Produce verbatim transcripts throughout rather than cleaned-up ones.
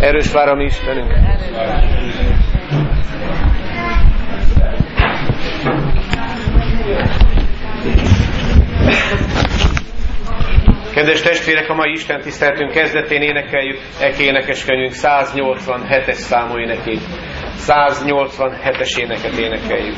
Erős vár a mi Istenünk. Kedves testvérek, a mai Isten tiszteletünk kezdetén énekeljük Eke énekeskönyvünk száznyolcvanhetes számú énekét. száznyolcvanhetes éneket énekeljük.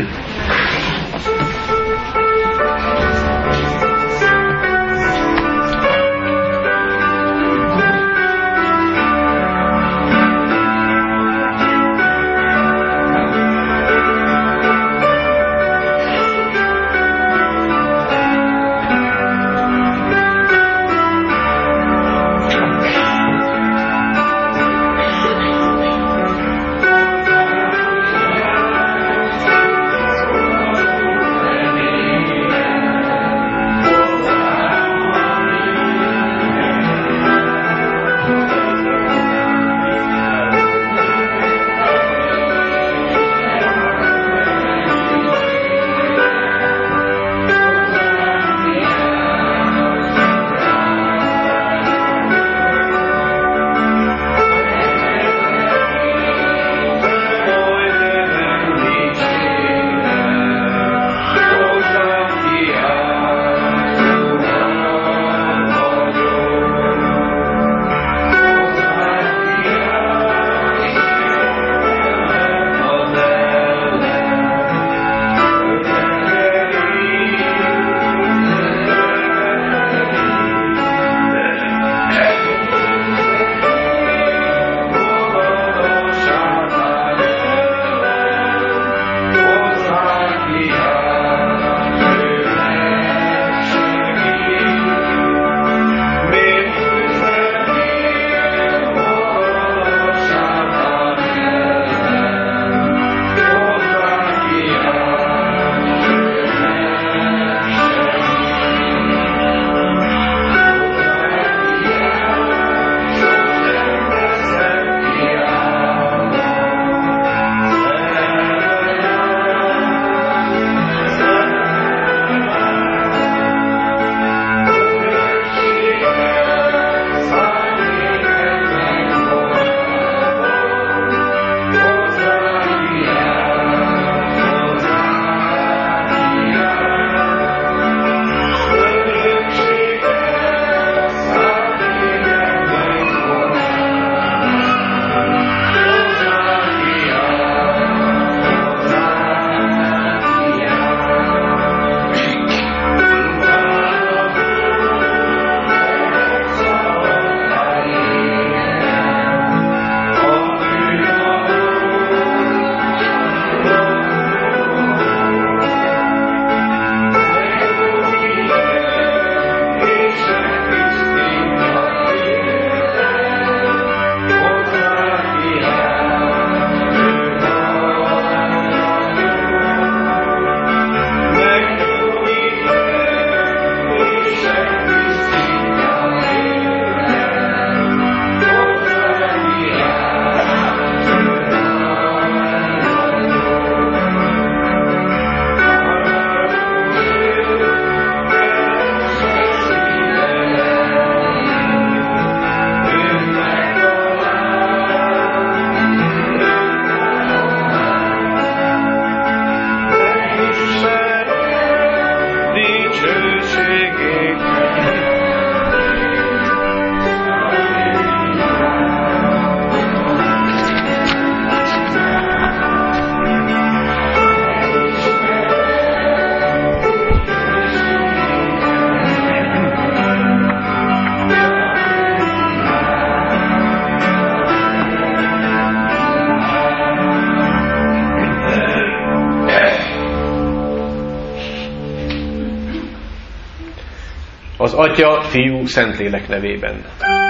Az Atya, Fiú, Szentlélek nevében.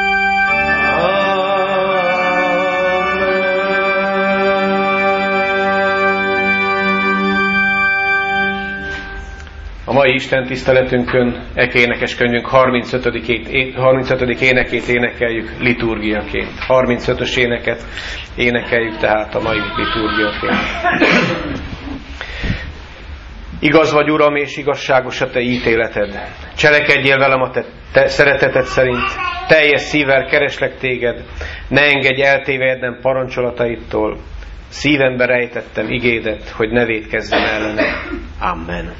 A mai Isten tiszteletünkön Eke énekeskönyvünk harmincötödik énekét énekeljük liturgiaként. harmincötös éneket énekeljük tehát a mai liturgiaként. Igaz vagy, Uram, és igazságos a Te ítéleted. Cselekedjél velem a Te, te szereteted szerint. Teljes szívvel kereslek Téged. Ne engedj eltévednem parancsolataidtól, szívembe rejtettem igédet, hogy ne vétkezzem ellene. Amen.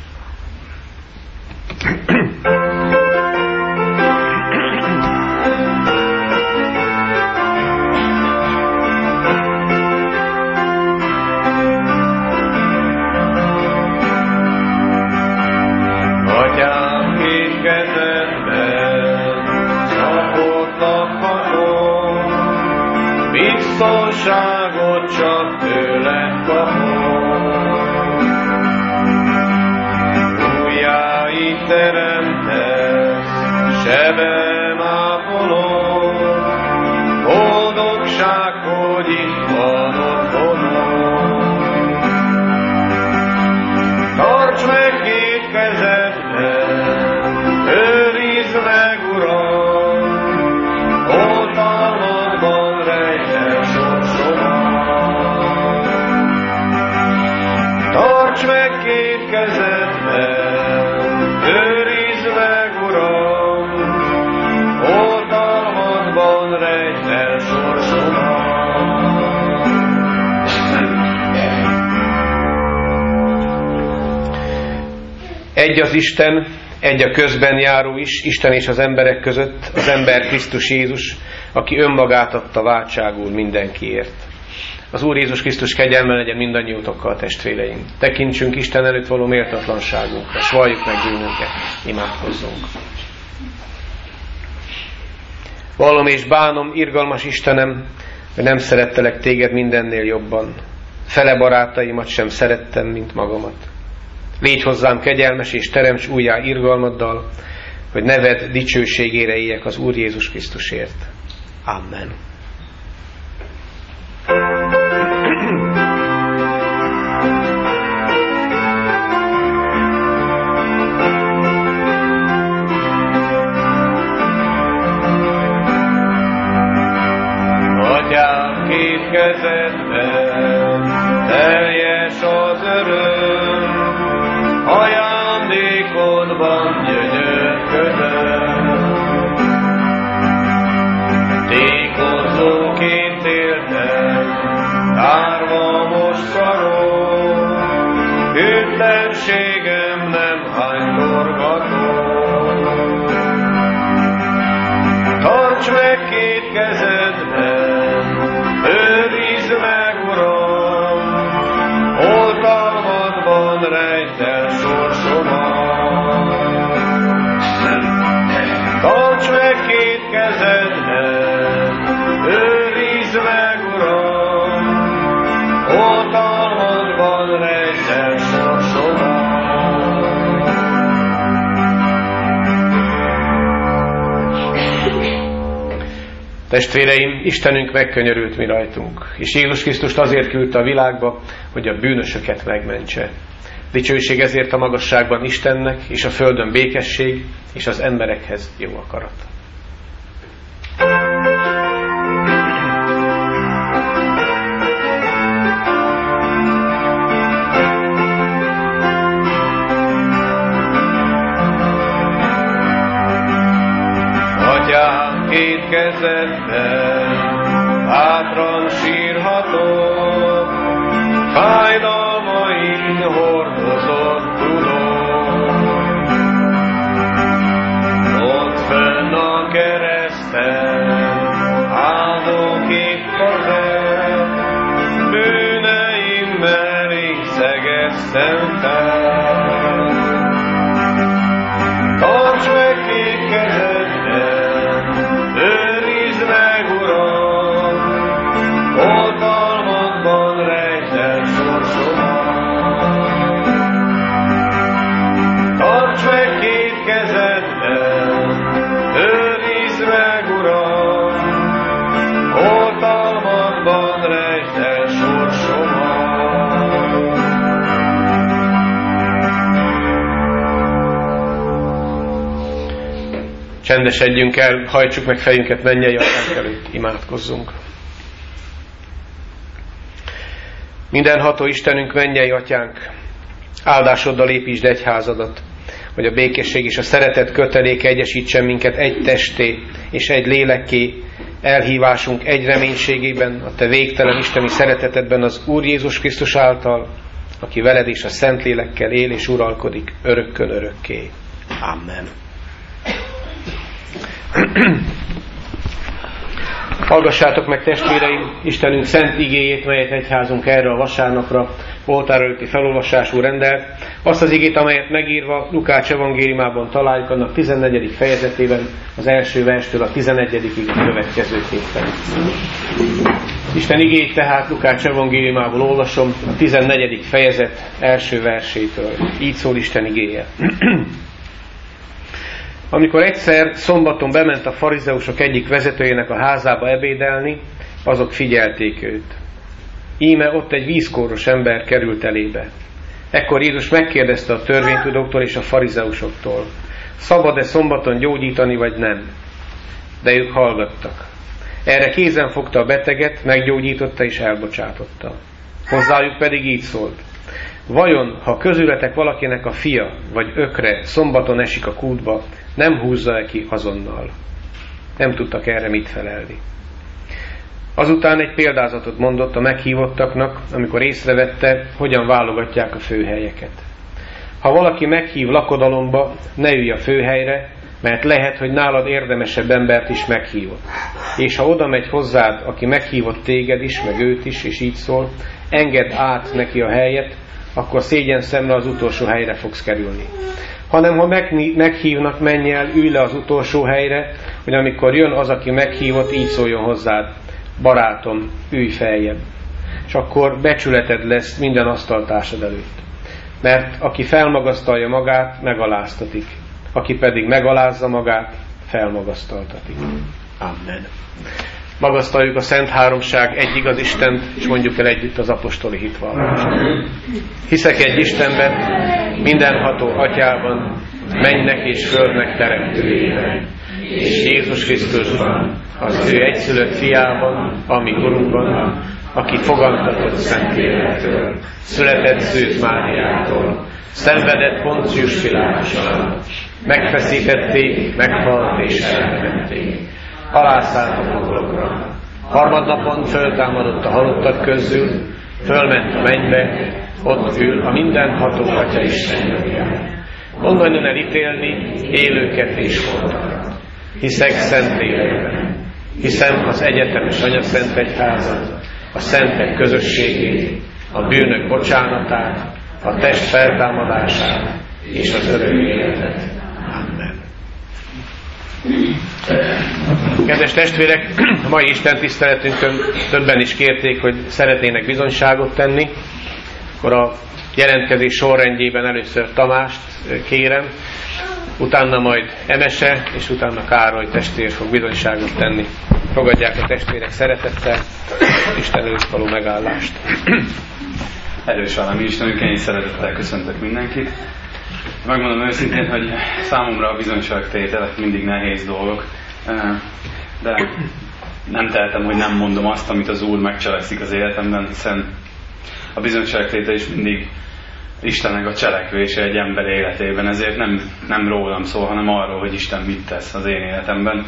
Atyám, két kezedben csapott lakhatom, biztonságot csak tőled kapom. Újjáit teremtesz, sebem ápolom, boldogság, hogy itt van otthonom. Tarts meg két kezedben, őrizd meg, Uram, oltalmadban rejtett sorsomat. Tarts meg két kezedben, őrizd meg, Uram, oltalmadban rejtett sorsomat. Egy az Isten, egy a közben járó is, Isten és az emberek között, az ember Krisztus Jézus, aki önmagát adta váltságul mindenkiért. Az Úr Jézus Krisztus kegyelme legyen mindannyiótokkal, testvéreim. Tekintsünk Isten előtt való méltatlanságunkra, s valljuk meg bűnünket, imádkozzunk. Vallom és bánom, irgalmas Istenem, hogy nem szerettelek téged mindennél jobban. Fele barátaimat sem szerettem, mint magamat. Légy hozzám kegyelmes, és teremts újjá irgalmaddal, hogy neved dicsőségére éljek az Úr Jézus Krisztusért. Amen. Atyám, két kezedben teljes az öröm, ajándékodban gyönyörködöm. Tékozóként éltem, tárva most karom, hűtlenségem nem hánytorgatom. Tarts meg két kezedben, őrizd meg, Uram, oltalmadban rejtett sorsomat. Tarts meg két kezedben, őrizd meg, Uram, oltalmadban rejtett sorsomat. Testvéreim, Istenünk megkönyörült mi rajtunk, és Jézus Krisztust azért küldte a világba, hogy a bűnösöket megmentse. Dicsőség ezért a magasságban Istennek, és a földön békesség, és az emberekhez jó akarat. Atyám, két kezedben bátran sírhatok, fájdalmain hordozott tudom. Ott fönn a kereszten áldok itt kezed, bűneimmel így szegeztem fel. Tarts meg két kezedben, őrizd meg, Uram, oltalmadban rejtett sorsomat. Tarts meg két kezedben, őrizd meg, Uram, oltalmadban rejtett sorsomat. Csendesedjünk el, hajtsuk meg fejünket mennyei Atyánk előtt, imádkozzunk. Mindenható Istenünk, mennyei Atyánk, áldásoddal építsd egyházadat, hogy a békesség és a szeretet köteléke egyesítsen minket egy testé és egy lélekké, elhívásunk egy reménységében, a te végtelen isteni szeretetedben az Úr Jézus Krisztus által, aki veled és a Szentlélekkel él és uralkodik örökkön örökké. Amen. Hallgassátok meg, testvéreim, Istenünk szent igéjét, melyet egyházunk erre a vasárnapra oltár előtti felolvasású rendelt. Azt az igét, amelyet megírva Lukács evangéliumában találjuk, annak tizennegyedik fejezetében, az első verstől a tizenedyedikig a következőképpen. Isten igéjét tehát Lukács evangéliumából olvasom, a tizennegyedik fejezet első versétől. Így szól Isten igéje. Amikor egyszer szombaton bement a farizeusok egyik vezetőjének a házába ebédelni, azok figyelték őt. Íme ott egy vízkóros ember került elébe. Ekkor Jézus megkérdezte a törvénytudóktól és a farizeusoktól, szabad-e szombaton gyógyítani, vagy nem? De ők hallgattak. Erre kézen fogta a beteget, meggyógyította és elbocsátotta. Hozzájuk pedig így szólt: vajon, ha közületek valakinek a fia vagy ökre szombaton esik a kútba, nem húzza-e ki azonnal? Nem tudtak erre mit felelni. Azután egy példázatot mondott a meghívottaknak, amikor észrevette, hogyan válogatják a főhelyeket. Ha valaki meghív lakodalomba, ne ülj a főhelyre, mert lehet, hogy nálad érdemesebb embert is meghívott. És ha oda megy hozzád, aki meghívott téged is, meg őt is, és így szól, engedd át neki a helyet, akkor szégyen szemre az utolsó helyre fogsz kerülni. Hanem ha meghívnak, menj el, ülj le az utolsó helyre, hogy amikor jön az, aki meghívott, így szóljon hozzád: barátom, ülj feljebb. És akkor becsületed lesz minden asztaltársad előtt. Mert aki felmagasztalja magát, megaláztatik. Aki pedig megalázza magát, felmagasztaltatik. Amen. Magasztaljuk a Szent Háromság egy igaz Istent, és mondjuk el együtt az apostoli hitvallást. Hiszek egy Istenben, mindenható Atyában, mennynek és földnek teremtőjében, és Jézus Krisztusban, az ő egyszülött fiában, ami Urunkban, aki fogantatott Szentlélektől, született Szűz Máriától, szenvedett Poncius Pilátus alatt, megfeszítették, meghalt és eltemették, alászállt a poklokra, harmadnapon föltámadott a halottak közül, fölment a mennybe, ott ül a mindenható Atya Isten jobbján. Onnan jön elítélni élőket és holtakat. Hiszek Szentlélekben, hiszem az egyetemes Anyaszent Egyházat, a szentek közösségét, a bűnök bocsánatát, a test feltámadását és az örök életet. Amen. Kedves testvérek, a mai Isten tiszteletünkön többen is kérték, hogy szeretnének bizonyságot tenni. Akkor a jelentkezés sorrendjében először Tamást kérem, utána majd Emese, és utána Károly testvér fog bizonyságot tenni. Fogadják a testvérek szeretettel Isten előtt való megállást. Erős állami Istenünk, én is szeretettel köszöntök mindenkit. Megmondom őszintén, hogy számomra a bizonyságtételek mindig nehéz dolgok, de nem tehetem, hogy nem mondom azt, amit az Úr megcselekszik az életemben, hiszen a bizonyságtétel is mindig Istennek a cselekvése egy ember életében, ezért nem, nem rólam szól, hanem arról, hogy Isten mit tesz az én életemben.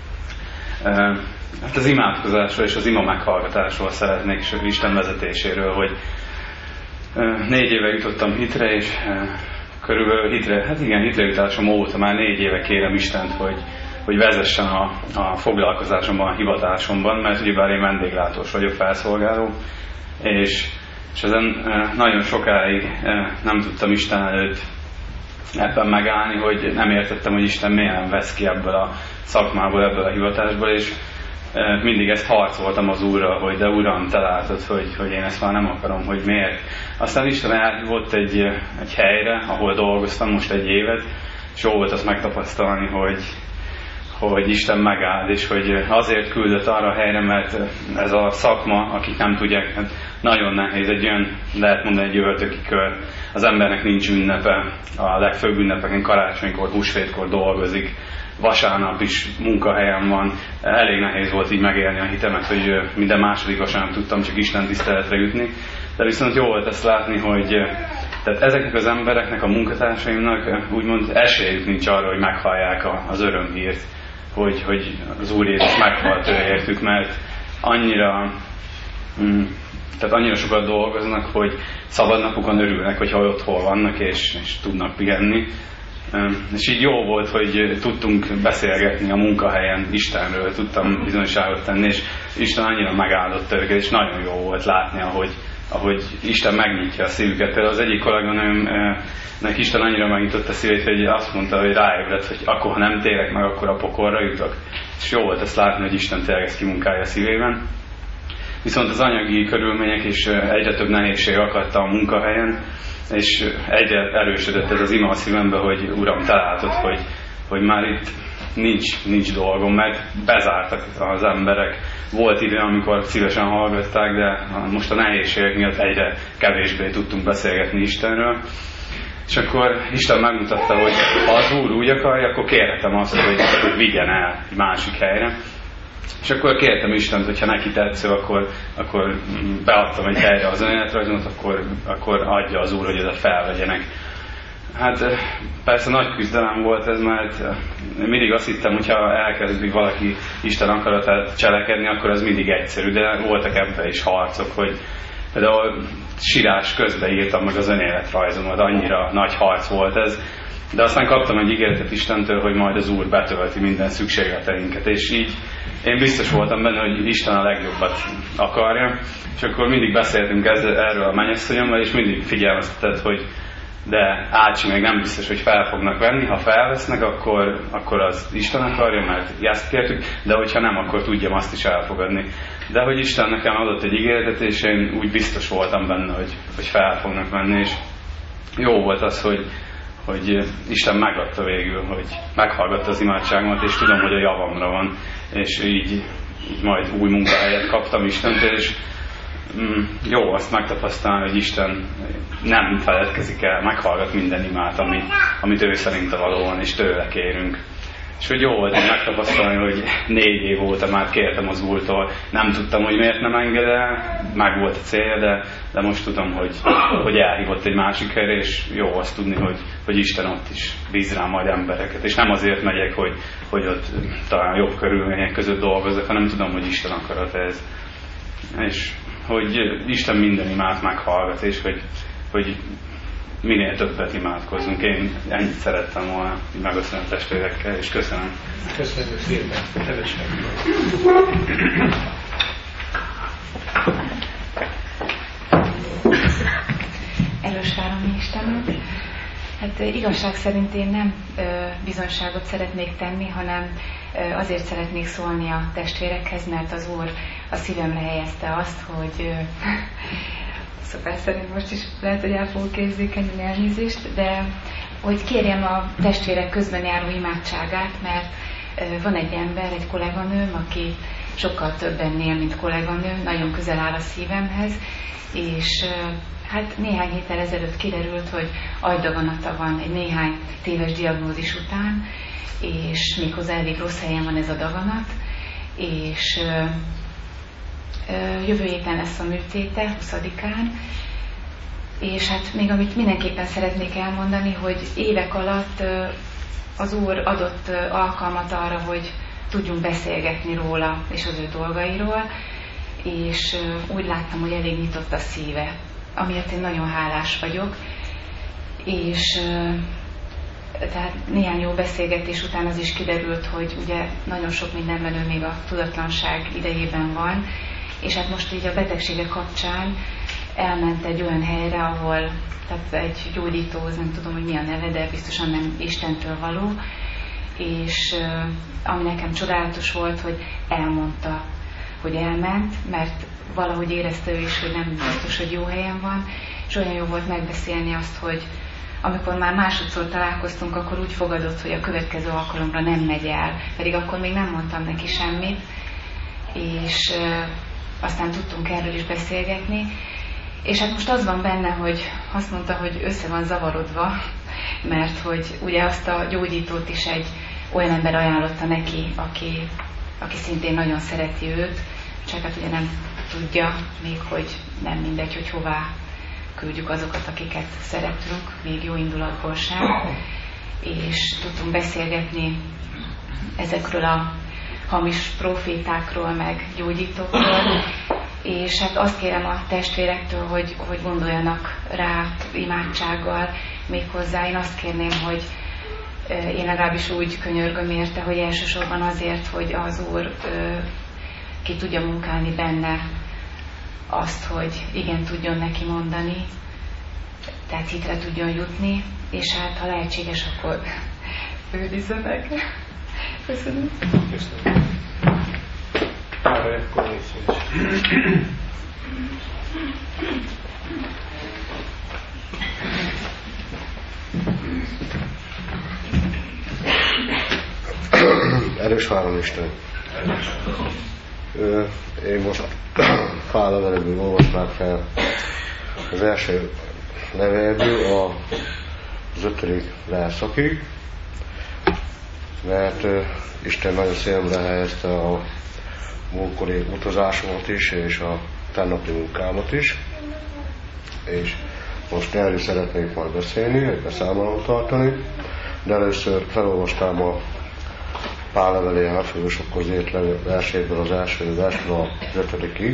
Hát az imádkozásról és az ima meghallgatásról szeretnék, és Isten vezetéséről, hogy négy éve jutottam hitre, és körülbelül hitre, hát igen, hitre jutásom óta már négy éve kérem Istent, hogy, hogy vezessen a, a foglalkozásomban, a hivatásomban, mert ugyebár én vendéglátós vagyok, felszolgáló, és, és ezen nagyon sokáig nem tudtam Isten előtt ebben megállni, hogy nem értettem, hogy Isten miért nem vesz ki ebből a szakmából, ebből a hivatásból, és mindig ezt harcoltam az Úrral, hogy de Uram, te látod, hogy, hogy én ezt már nem akarom, hogy miért. Aztán Isten elhívott egy, egy helyre, ahol dolgoztam most egy évet, és jó volt azt megtapasztalni, hogy, hogy Isten megáld, és hogy azért küldött arra a helyre, mert ez a szakma, akik nem tudják, hát nagyon nehéz, egy olyan, lehet mondani, egy ördögi kör. Az embernek nincs ünnepe, a legfőbb ünnepeken, karácsonykor, húsvétkor dolgozik, vasárnap is munkahelyen van. Elég nehéz volt így megélni a hitemet, hogy minden második vasárnap tudtam csak Isten tiszteletre jutni. De viszont jó volt ezt látni, hogy, Tehát ezeknek az embereknek, a munkatársaimnak úgymond esélyük nincs arra, hogy meghallják az örömhírt, hogy, hogy az Úr Jézus meghalt értük, mert annyira, mm, tehát annyira sokat dolgoznak, hogy szabadnapukon örülnek, hogyha otthon vannak és, és tudnak pihenni. És így jó volt, hogy tudtunk beszélgetni a munkahelyen Istenről, tudtam bizonyságot tenni, és Isten annyira megáldott őket, és nagyon jó volt látni, ahogy, ahogy Isten megnyitja a szívüket. Például az egyik kolléganőmnek Isten annyira megnyitotta a szívét, hogy azt mondta, hogy ráébredt, hogy akkor, ha nem térek meg, akkor a pokolra jutok. És jó volt ezt látni, hogy Isten tényleg ezt kimunkálja a szívében. Viszont az anyagi körülmények és egyre több nehézség akadta a munkahelyen, és egyre erősödött ez az ima a szívembe, hogy Uram, te látod, hogy, hogy már itt nincs, nincs dolgom, mert bezártak az emberek. Volt idő, amikor szívesen hallgatták, de most a nehézségek miatt egyre kevésbé tudtunk beszélgetni Istenről. És akkor Isten megmutatta, hogy ha az Úr úgy akarja, akkor kérhetem azt, hogy, hogy vigyen el egy másik helyre. És akkor kértem Istent, hogyha neki tetsző, akkor, akkor beadtam egy helyre az önéletrajzomot, akkor, akkor adja az Úr, hogy oda felvegyenek. Hát persze nagy küzdelem volt ez, mert mindig azt hittem, hogyha elkezdi valaki Isten akaratát cselekedni, akkor az mindig egyszerű, de voltak ebben is harcok, hogy például sírás közben írtam meg az önéletrajzomat, annyira nagy harc volt ez. De aztán kaptam egy ígéretet Istentől, hogy majd az Úr betölti minden szükségleteinket, és így én biztos voltam benne, hogy Isten a legjobbat akarja, és akkor mindig beszéltünk erről a mennyasszonyommal, és mindig figyelmeztetett, hogy de Ácsi még nem biztos, hogy fel fognak venni, ha felvesznek, akkor, akkor az Isten akarja, mert ezt kértük, de hogyha nem, akkor tudjam azt is elfogadni. De hogy Isten nekem adott egy ígéretet, és én úgy biztos voltam benne, hogy, hogy fel fognak venni, és jó volt az, hogy hogy Isten megadta végül, hogy meghallgatta az imádságomat, és tudom, hogy a javamra van, és így, így majd új munkahelyet kaptam Istentől, és mm, jó azt megtapasztalni, hogy Isten nem feledkezik el, meghallgat minden imát, amit, amit ő szerint a valóban, és tőle kérünk. És hogy jó volt megtapasztalni, hogy négy év óta már kértem az Úrtól, nem tudtam, hogy miért nem enged el, meg volt a célja, de, de most tudom, hogy, hogy elhívott egy másik helyre, és jó azt tudni, hogy, hogy Isten ott is bíz rám majd embereket. És nem azért megyek, hogy, hogy ott talán jobb körülmények között dolgozok, hanem tudom, hogy Isten akarat ez. És hogy Isten minden imát meghallgat, és hogy, hogy minél többet imádkozzunk. Én ennyit szerettem volna megosztani a testvérekkel, és köszönöm. Köszönjük szépen. Nevesen. Erős várom Istenet. Hát igazság szerint én nem ö, bizonyságot szeretnék tenni, hanem ö, azért szeretnék szólni a testvérekhez, mert az Úr a szívemre helyezte azt, hogy ö, szokás szerint most is lehet, hogy el fogok érzékenyülni, elnézést, de hogy kérjem a testvérek közben járó imádságát, mert ö, van egy ember, egy kolléganőm, aki sokkal többen él, mint kolléganő, nagyon közel áll a szívemhez, és ö, hát néhány héttel ezelőtt kiderült, hogy agydaganata van egy néhány téves diagnózis után, és méghozzá elég rossz helyen van ez a daganat, és ö, ö, jövő héten lesz a műtéte, huszadikán, és hát még amit mindenképpen szeretnék elmondani, hogy évek alatt ö, az Úr adott ö, alkalmat arra, hogy tudjunk beszélgetni róla és az ő dolgairól, és ö, úgy láttam, hogy elég nyitott a szíve, amiért én nagyon hálás vagyok, és tehát néhány jó beszélgetés után az is kiderült, hogy ugye nagyon sok mindenben ő még a tudatlanság idejében van, és hát most így a betegsége kapcsán elment egy olyan helyre, ahol tehát egy gyógyító, nem tudom, hogy mi a neve, de biztosan nem Istentől való, és ami nekem csodálatos volt, hogy elmondta, hogy elment, mert valahogy érezte ő is, hogy nem biztos, hogy jó helyen van, és olyan jó volt megbeszélni azt, hogy amikor már másodszor találkoztunk, akkor úgy fogadott, hogy a következő alkalomra nem megy el, pedig akkor még nem mondtam neki semmit, és e, aztán tudtunk erről is beszélgetni, és hát most az van benne, hogy azt mondta, hogy össze van zavarodva, mert hogy ugye azt a gyógyítót is egy olyan ember ajánlotta neki, aki, aki szintén nagyon szereti őt, csak hát ugye nem tudja még, hogy nem mindegy, hogy hová küldjük azokat, akiket szeretünk, még jó indulatból sem, és tudtunk beszélgetni ezekről a hamis profétákról, meg gyógyítókról, és hát azt kérem a testvérektől, hogy, hogy gondoljanak rá imádsággal méghozzá. Én azt kérném, hogy én legalábbis úgy könyörgöm érte, hogy elsősorban azért, hogy az Úr ki tudja munkálni benne azt, hogy igen tudjon neki mondani, tehát hitre tudjon jutni, és hát ha lehetséges, akkor őrizze meg. Köszönöm. Köszönöm. Arra akkor négy szíves. Erős várom Isten. Én most Pál leveléből olvasnák fel az első leveléből az ötödik verszakig, mert Isten nagyon szélemre helyezte a múltkori utazásomat is, és a tennapi munkámat is, és most erről szeretnék majd beszélni, egy beszámolót tartani, de először felolvastam a Pál leveléje a Filosokhoz írt verséből az első versről az ötödikig.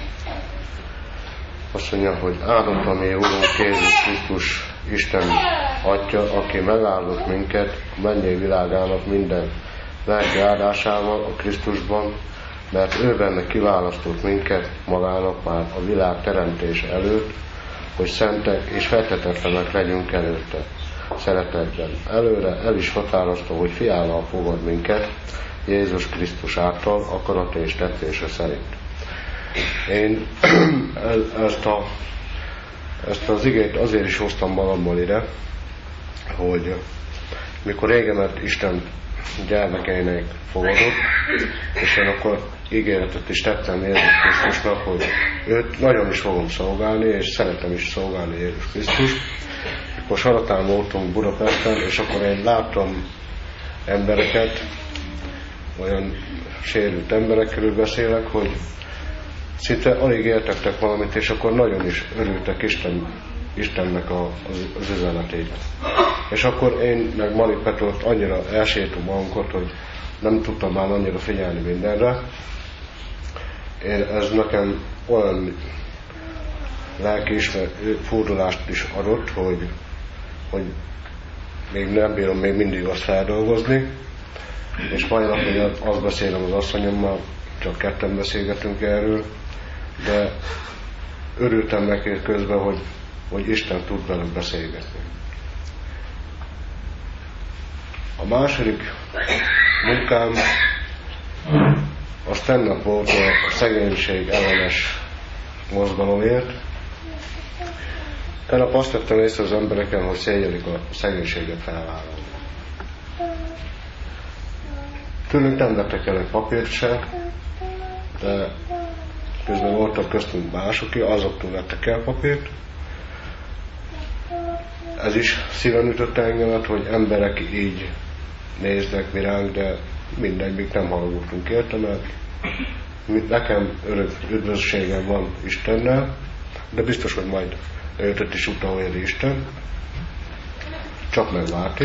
Azt mondja, hogy áldott a mi Úrunk Jézus Krisztus Isten Atya, aki megáldott minket a mennyei világának minden lelki áldásával a Krisztusban, mert ő benne kiválasztott minket magának már a világ teremtése előtt, hogy szentek és feltetetlenek legyünk előtte. Szeretetben. Előre el is határozta, hogy fiával fogad minket Jézus Krisztus által akarata és tettése szerint. Én ezt, a, ezt az igét azért is hoztam magammal ide, hogy mikor régemet Isten gyermekeinek fogadott, és én akkor ígéretet is tettem Jézus Krisztusnak, hogy őt nagyon is fogom szolgálni, és szeretem is szolgálni Jézus Krisztus. Akkor Saratán voltunk Budapesten, és akkor én láttam embereket, olyan sérült emberekről beszélek, hogy szinte alig értettek valamit, és akkor nagyon is örültek Isten, Istennek a, az, az üzenetét. És akkor én meg Mari Petort annyira elsértem magunkat, hogy nem tudtam már annyira figyelni mindenre. Én, ez nekem olyan lelki fordulást is adott, hogy, hogy még nem bírom még mindig azt feldolgozni, és mai nap azt beszélem az asszonyommal, csak ketten beszélgetünk erről, de örültem neki közben, hogy, hogy Isten tud velem beszélgetni. A második munkám az tennap volt a szegénység ellenes mozgalomért. Tegnap azt tettem észre az embereken, hogy szégyelik a szegénységet felvállalni. Tőlünk nem vettek el egy papírt se, de közben voltak köztünk mások, azoktól vettek el papírt. Ez is szíven ütötte engemet, hogy emberek így néznek mi ránk, de mindegy, még nem hallottunk érte, mert nekem örök üdvözségem van Istennel, de biztos, hogy majd őt is utána éri Isten, csak megvárti.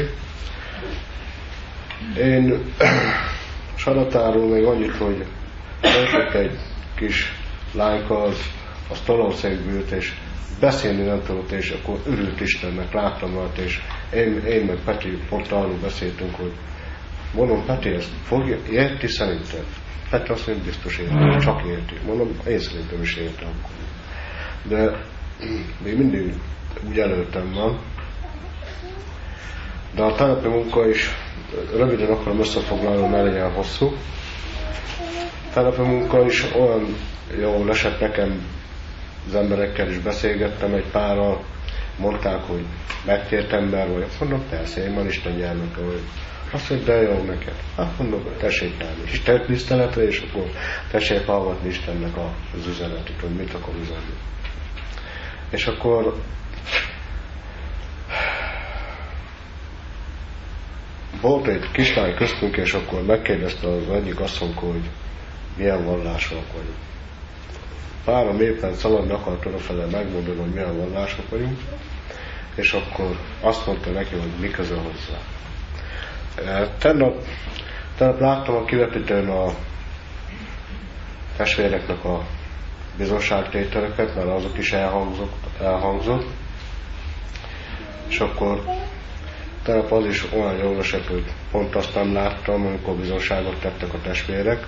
Én Saratáról még annyit, hogy öltött egy kis lányka, az, az találszékbűlt, és beszélni nem tudott, és akkor örült Istennek, láttam rajta, és én, én meg Peti pont arról beszéltünk, hogy mondom, Peti, ezt fogja, érti szerintem? Peti azt mondja, biztos érti, csak érti. Mondom, én szerintem is értem. De még mindig úgy előttem van. De a tegnapi munka is, röviden akarom összefoglalni, ne legyen hosszú. A tegnapi munka is olyan jól esett nekem, az emberekkel is beszélgettem egy párral, mondták, hogy megtért ember vagy. Mondom, persze, én van Isten gyermeke vagy. Azt mondja, de jó neked. Hát mondom, tessék állni Isten tiszteletre, és akkor tessék hallgatni Istennek az üzenetét, hogy mit akar üzenni. És akkor volt egy kislány köztünk, és akkor megkérdezte az egyik asszonykor, hogy milyen vallásúak vagyunk. páran éppen szaladni akart odafele megmondani, hogy milyen vallások vagyunk, és akkor azt mondta neki, hogy mi köze hozzá. Tegnap, tegnap láttam a kivetítőn a testvéreknek a bizonságtételeket, mert azok is elhangzott, elhangzott. És akkor tegnap az is olyan jól esett, hogy pont azt nem láttam, amikor bizonságot tettek a testvérek.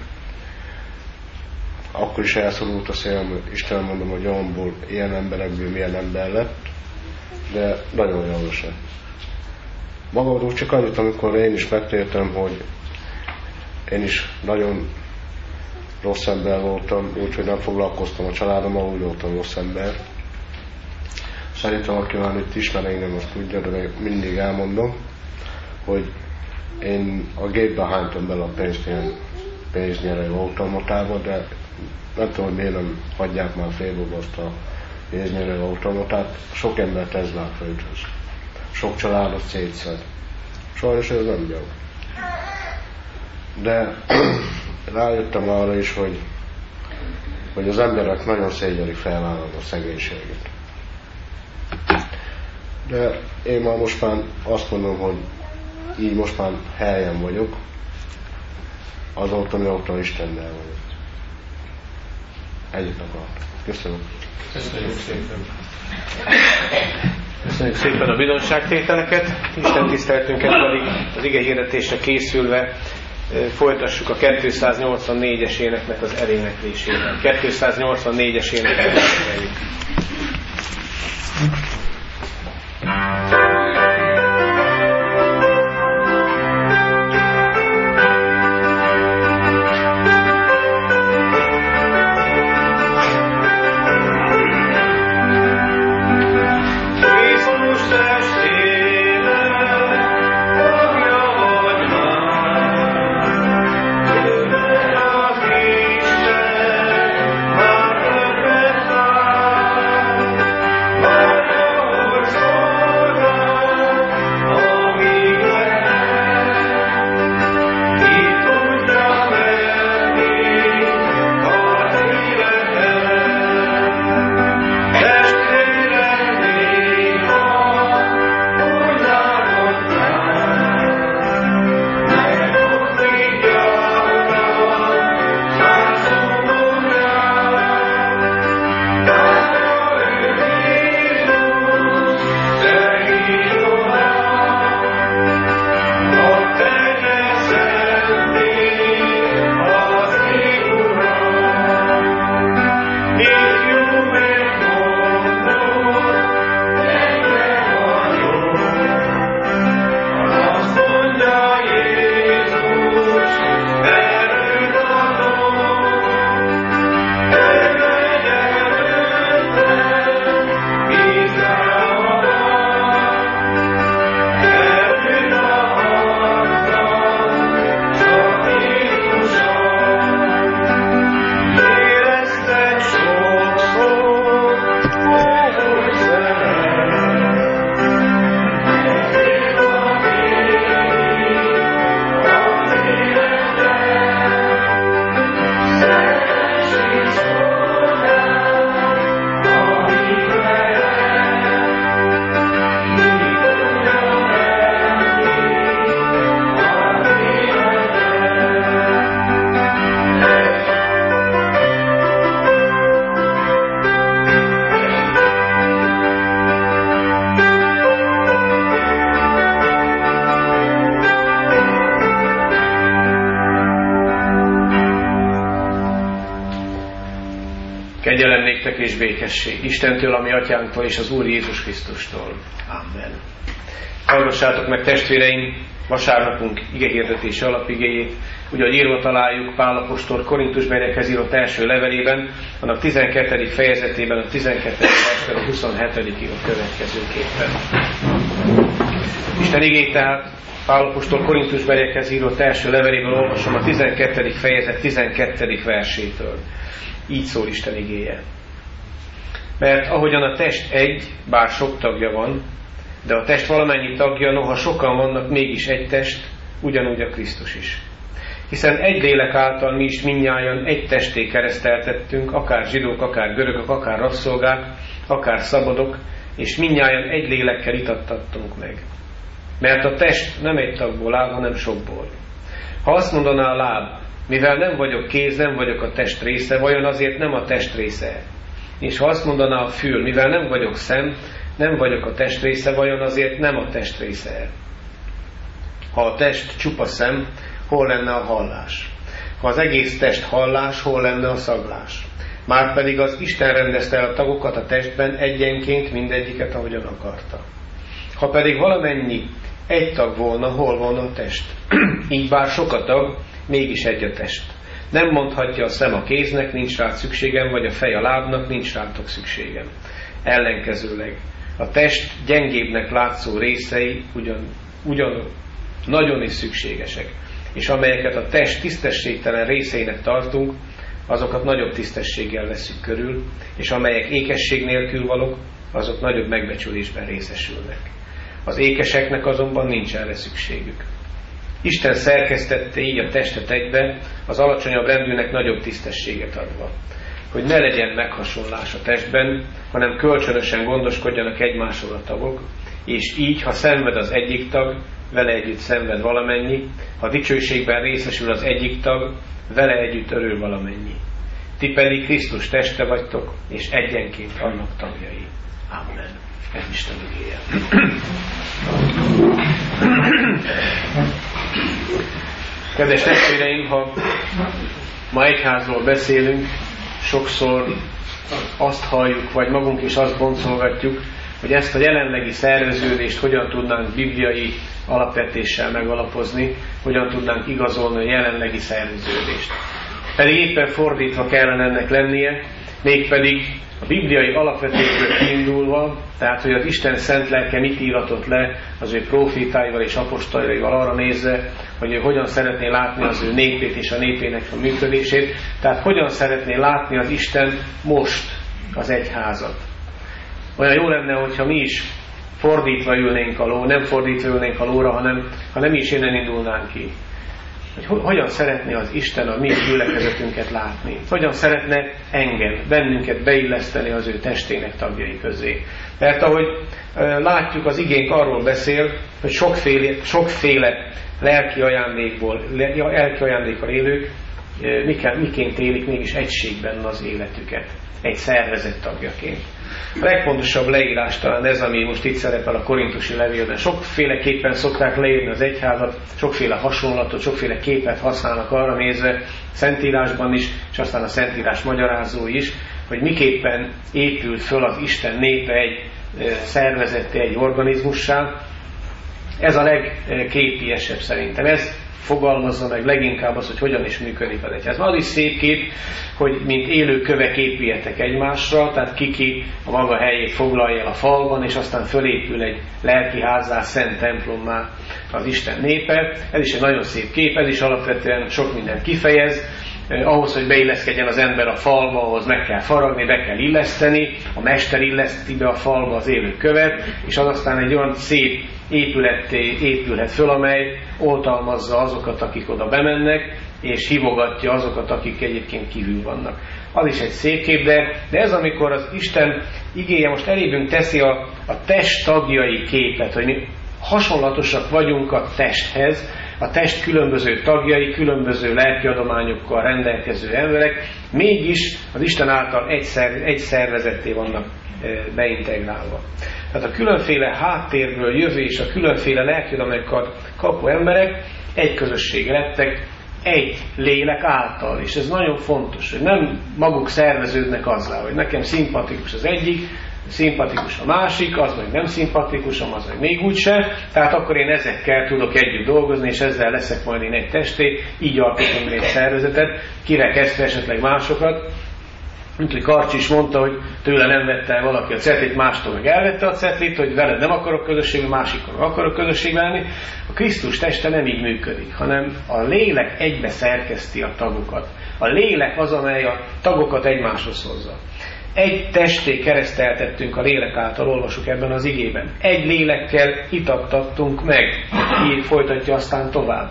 Akkor is elszorult a szélem, hogy Isten, mondom, hogy olyanból, ilyen emberekből milyen ember lett, de nagyon jól esett. Magadról csak annyit, amikor én is megtértem, hogy én is nagyon rossz ember voltam, úgyhogy nem foglalkoztam a családommal, úgy voltam rossz ember. Szerintem, aki már itt ismer engem, azt tudja, de még mindig elmondom, hogy én a gépbe hánytam bele a pénzt ilyen pénznyerő automatába, de nem tudom, hogy miért nem hagyják már félből azt a pénznyerő automatát. Sok embert ez vár földhöz. Sok családot szétszed. Sajnos ez nem jó. De rájöttem arra is, hogy, hogy az emberek nagyon szégyelik felvállalni a szegénységet. De én már most már azt mondom, hogy így most már helyen vagyok, azóta, mióta Istennel vagyok. Egyet akartam. Köszönöm. Köszönjük szépen. Köszönjük szépen a bizonságtételeket. Isten tiszteltünket pedig az ige hirdetésre készülve folytassuk a kétszáznyolcvannégyes éneknek az eléneklésében. kétszáznyolcvannégyes éneknek elénekeljük. Kegyelem néktek és békesség Istentől, a mi atyánktól és az Úr Jézus Krisztustól. Amen. Hallgassátok meg, testvéreim, vasárnapunk igehirdetése alapigéjét, ugye, hogy írva találjuk Pál apostol Korintusbeliekhez írott első levelében, annak tizenkettedik fejezetében, a tizenkettedik verstől a huszonhetedikig a következőképpen. Isten igét tehát Pál apostol Korintusbeliekhez írott első levelében olvasom a tizenkettedik fejezet tizenkettedik versétől. Így szól Isten igéje. Mert ahogyan a test egy, bár sok tagja van, de a test valamennyi tagja, noha sokan vannak, mégis egy test, ugyanúgy a Krisztus is. Hiszen egy lélek által mi is mindnyájan egy testé kereszteltettünk, akár zsidók, akár görögök, akár rabszolgák, akár szabadok, és mindnyájan egy lélekkel itattattunk meg. Mert a test nem egy tagból áll, hanem sokból. Ha azt mondaná a láb, mivel nem vagyok kéz, nem vagyok a test része, vajon azért nem a test része? És ha azt mondaná a fül, mivel nem vagyok szem, nem vagyok a test része, vajon azért nem a test része? Ha a test csupa szem, hol lenne a hallás? Ha az egész test hallás, hol lenne a szaglás? Márpedig az Isten rendezte el a tagokat a testben egyenként mindegyiket, ahogyan akarta. Ha pedig valamennyi egy tag volna, hol volna a test? Így bár sok a tag, mégis egy a test. Nem mondhatja a szem a kéznek, nincs rá szükségem, vagy a fej a lábnak, nincs rátok szükségem. Ellenkezőleg a test gyengébbnek látszó részei ugyan, ugyan nagyon is szükségesek, és amelyeket a test tisztességtelen részeinek tartunk, azokat nagyobb tisztességgel veszük körül, és amelyek ékesség nélkül valók, azok nagyobb megbecsülésben részesülnek. Az ékeseknek azonban nincs erre szükségük. Isten szerkesztette így a testet egybe, az alacsonyabb rendűnek nagyobb tisztességet adva, hogy ne legyen meghasonlás a testben, hanem kölcsönösen gondoskodjanak egymásról a tagok, és így, ha szenved az egyik tag, vele együtt szenved valamennyi, ha dicsőségben részesül az egyik tag, vele együtt örül valamennyi. Ti pedig Krisztus teste vagytok, és egyenként annak tagjai. Amen. Ez Isten igéje. Kedves testvéreim, ha ma egyházról beszélünk, sokszor azt halljuk, vagy magunk is azt boncolgatjuk, hogy ezt a jelenlegi szerveződést hogyan tudnánk bibliai alapvetéssel megalapozni, hogyan tudnánk igazolni a jelenlegi szerveződést. Pedig éppen fordítva kellene ennek lennie, mégpedig a bibliai alapvetésből kiindulva, tehát hogy az Isten szent lelke mit íratott le az ő profétáival és apostoljaival arra nézve, hogy ő hogyan szeretné látni az ő népét és a népének a működését, tehát hogyan szeretné látni az Isten most az egyházat. Olyan jó lenne, hogyha mi is fordítva ülnénk a ló, nem fordítva ülnénk a lóra, hanem ha nem is innen indulnánk ki. Hogy hogyan szeretné az Isten a mi gyülekezetünket látni. Hogyan szeretne engem, bennünket beilleszteni az ő testének tagjai közé. Mert ahogy látjuk, az igénk arról beszél, hogy sokféle, sokféle lelki ajándékból, lelki ajándékkal élők miként élik mégis egységben az életüket. Egy szervezet tagjaként. A legfontosabb leírás talán ez, ami most itt szerepel a korintusi levélben. Sokféleképpen szokták leírni az egyházat, sokféle hasonlatot, sokféle képet használnak arra nézve, Szentírásban is, és aztán a Szentírás magyarázó is, hogy miképpen épült föl az Isten népe egy szervezetté, egy organizmussá. Ez a legképiesebb szerintem. Ez fogalmazza meg leginkább az, hogy hogyan is működik az egyház. Az is szép kép, hogy mint élő kövek épüljetek egymásra, tehát kiki a maga helyét foglalja el a falban, és aztán fölépül egy lelki házzá, szent templommá az Isten népe. Ez is egy nagyon szép kép, ez is alapvetően sok mindent kifejez. Eh, ahhoz, hogy beilleszkedjen az ember a falba, ahhoz meg kell faragni, be kell illeszteni, a mester illeszti be a falba az élő követ, és az aztán egy olyan szép épületté épülhet föl, amely oltalmazza azokat, akik oda bemennek, és hívogatja azokat, akik egyébként kívül vannak. Az is egy szép kép, de, de ez amikor az Isten igéje most elébünk teszi a, a test tagjai képet, hogy mi hasonlatosak vagyunk a testhez, a test különböző tagjai, különböző lelkiadományokkal rendelkező emberek, mégis az Isten által egy, szerv, egy szervezetté vannak beintegrálva. Tehát a különféle háttérből jövő és a különféle lelkiadományokat kapó emberek egy közösség lettek, egy lélek által, és ez nagyon fontos, hogy nem maguk szerveződnek azzal, hogy nekem szimpatikus az egyik, szimpatikus a másik, az meg nem szimpatikus, az meg még úgyse, tehát akkor én ezekkel tudok együtt dolgozni, és ezzel leszek majd én egy testé, így alkotom egy szervezetet, kirekesztve esetleg másokat. Mint hogy Karcsi is mondta, hogy tőle nem vette el valaki a cetlit, mástól meg elvette a cetlit, hogy veled nem akarok közösségben, másikkal meg akarok közösségben lenni. A Krisztus teste nem így működik, hanem a lélek egybe szerkeszti a tagokat. A lélek az, amely a tagokat egymáshoz hozza. Egy testé kereszteltettünk a lélek által, olvasjuk ebben az igében. Egy lélekkel itattattunk meg. Így folytatja aztán tovább.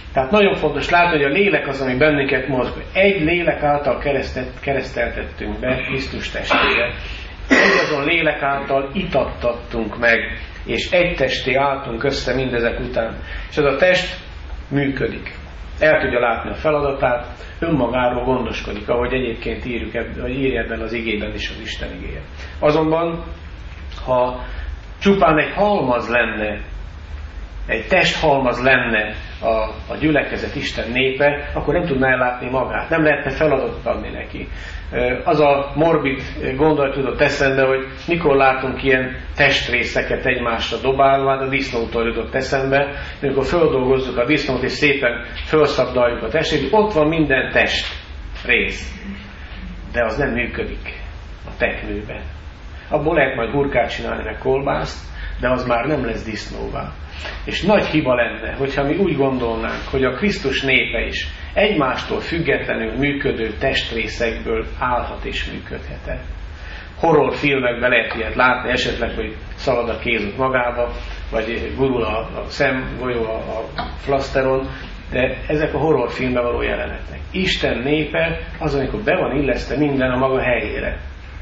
Tehát nagyon fontos látni, hogy a lélek az, ami bennünket mozg. Egy lélek által keresztet, kereszteltettünk be Krisztus testére. Egy azon lélek által itattattunk meg, és egy testé álltunk össze mindezek után. És az a test működik. El tudja látni a feladatát, önmagáról gondoskodik, ahogy egyébként írjuk ebben, vagy írja ebben az igében is az Isten igéje. Azonban, ha csupán egy halmaz lenne, egy testhalmaz lenne a, a gyülekezet Isten népe, akkor nem tudná ellátni magát, nem lehetne feladatot adni neki. Az a morbid gondolat tudott eszembe, hogy mikor látunk ilyen testrészeket egymásra dobálva, a disznótól jutott eszembe, amikor földolgozzuk a disznót és szépen felszabdaljuk a testét, ott van minden test rész, de az nem működik a teknőben. Abból lehet majd hurkát csinálni, meg kolbászt, de az már nem lesz disznóvá. És nagy hiba lenne, hogyha mi úgy gondolnánk, hogy a Krisztus népe is egymástól függetlenül működő testrészekből állhat és működhet. Horrorfilmekben lehet ilyet látni, esetleg, hogy szalad a kézük magába, vagy gurul a, a szemgolyó a, a flaszteron, de ezek a horrorfilmben való jelenetek. Isten népe az, amikor be van illesztve minden a maga helyére.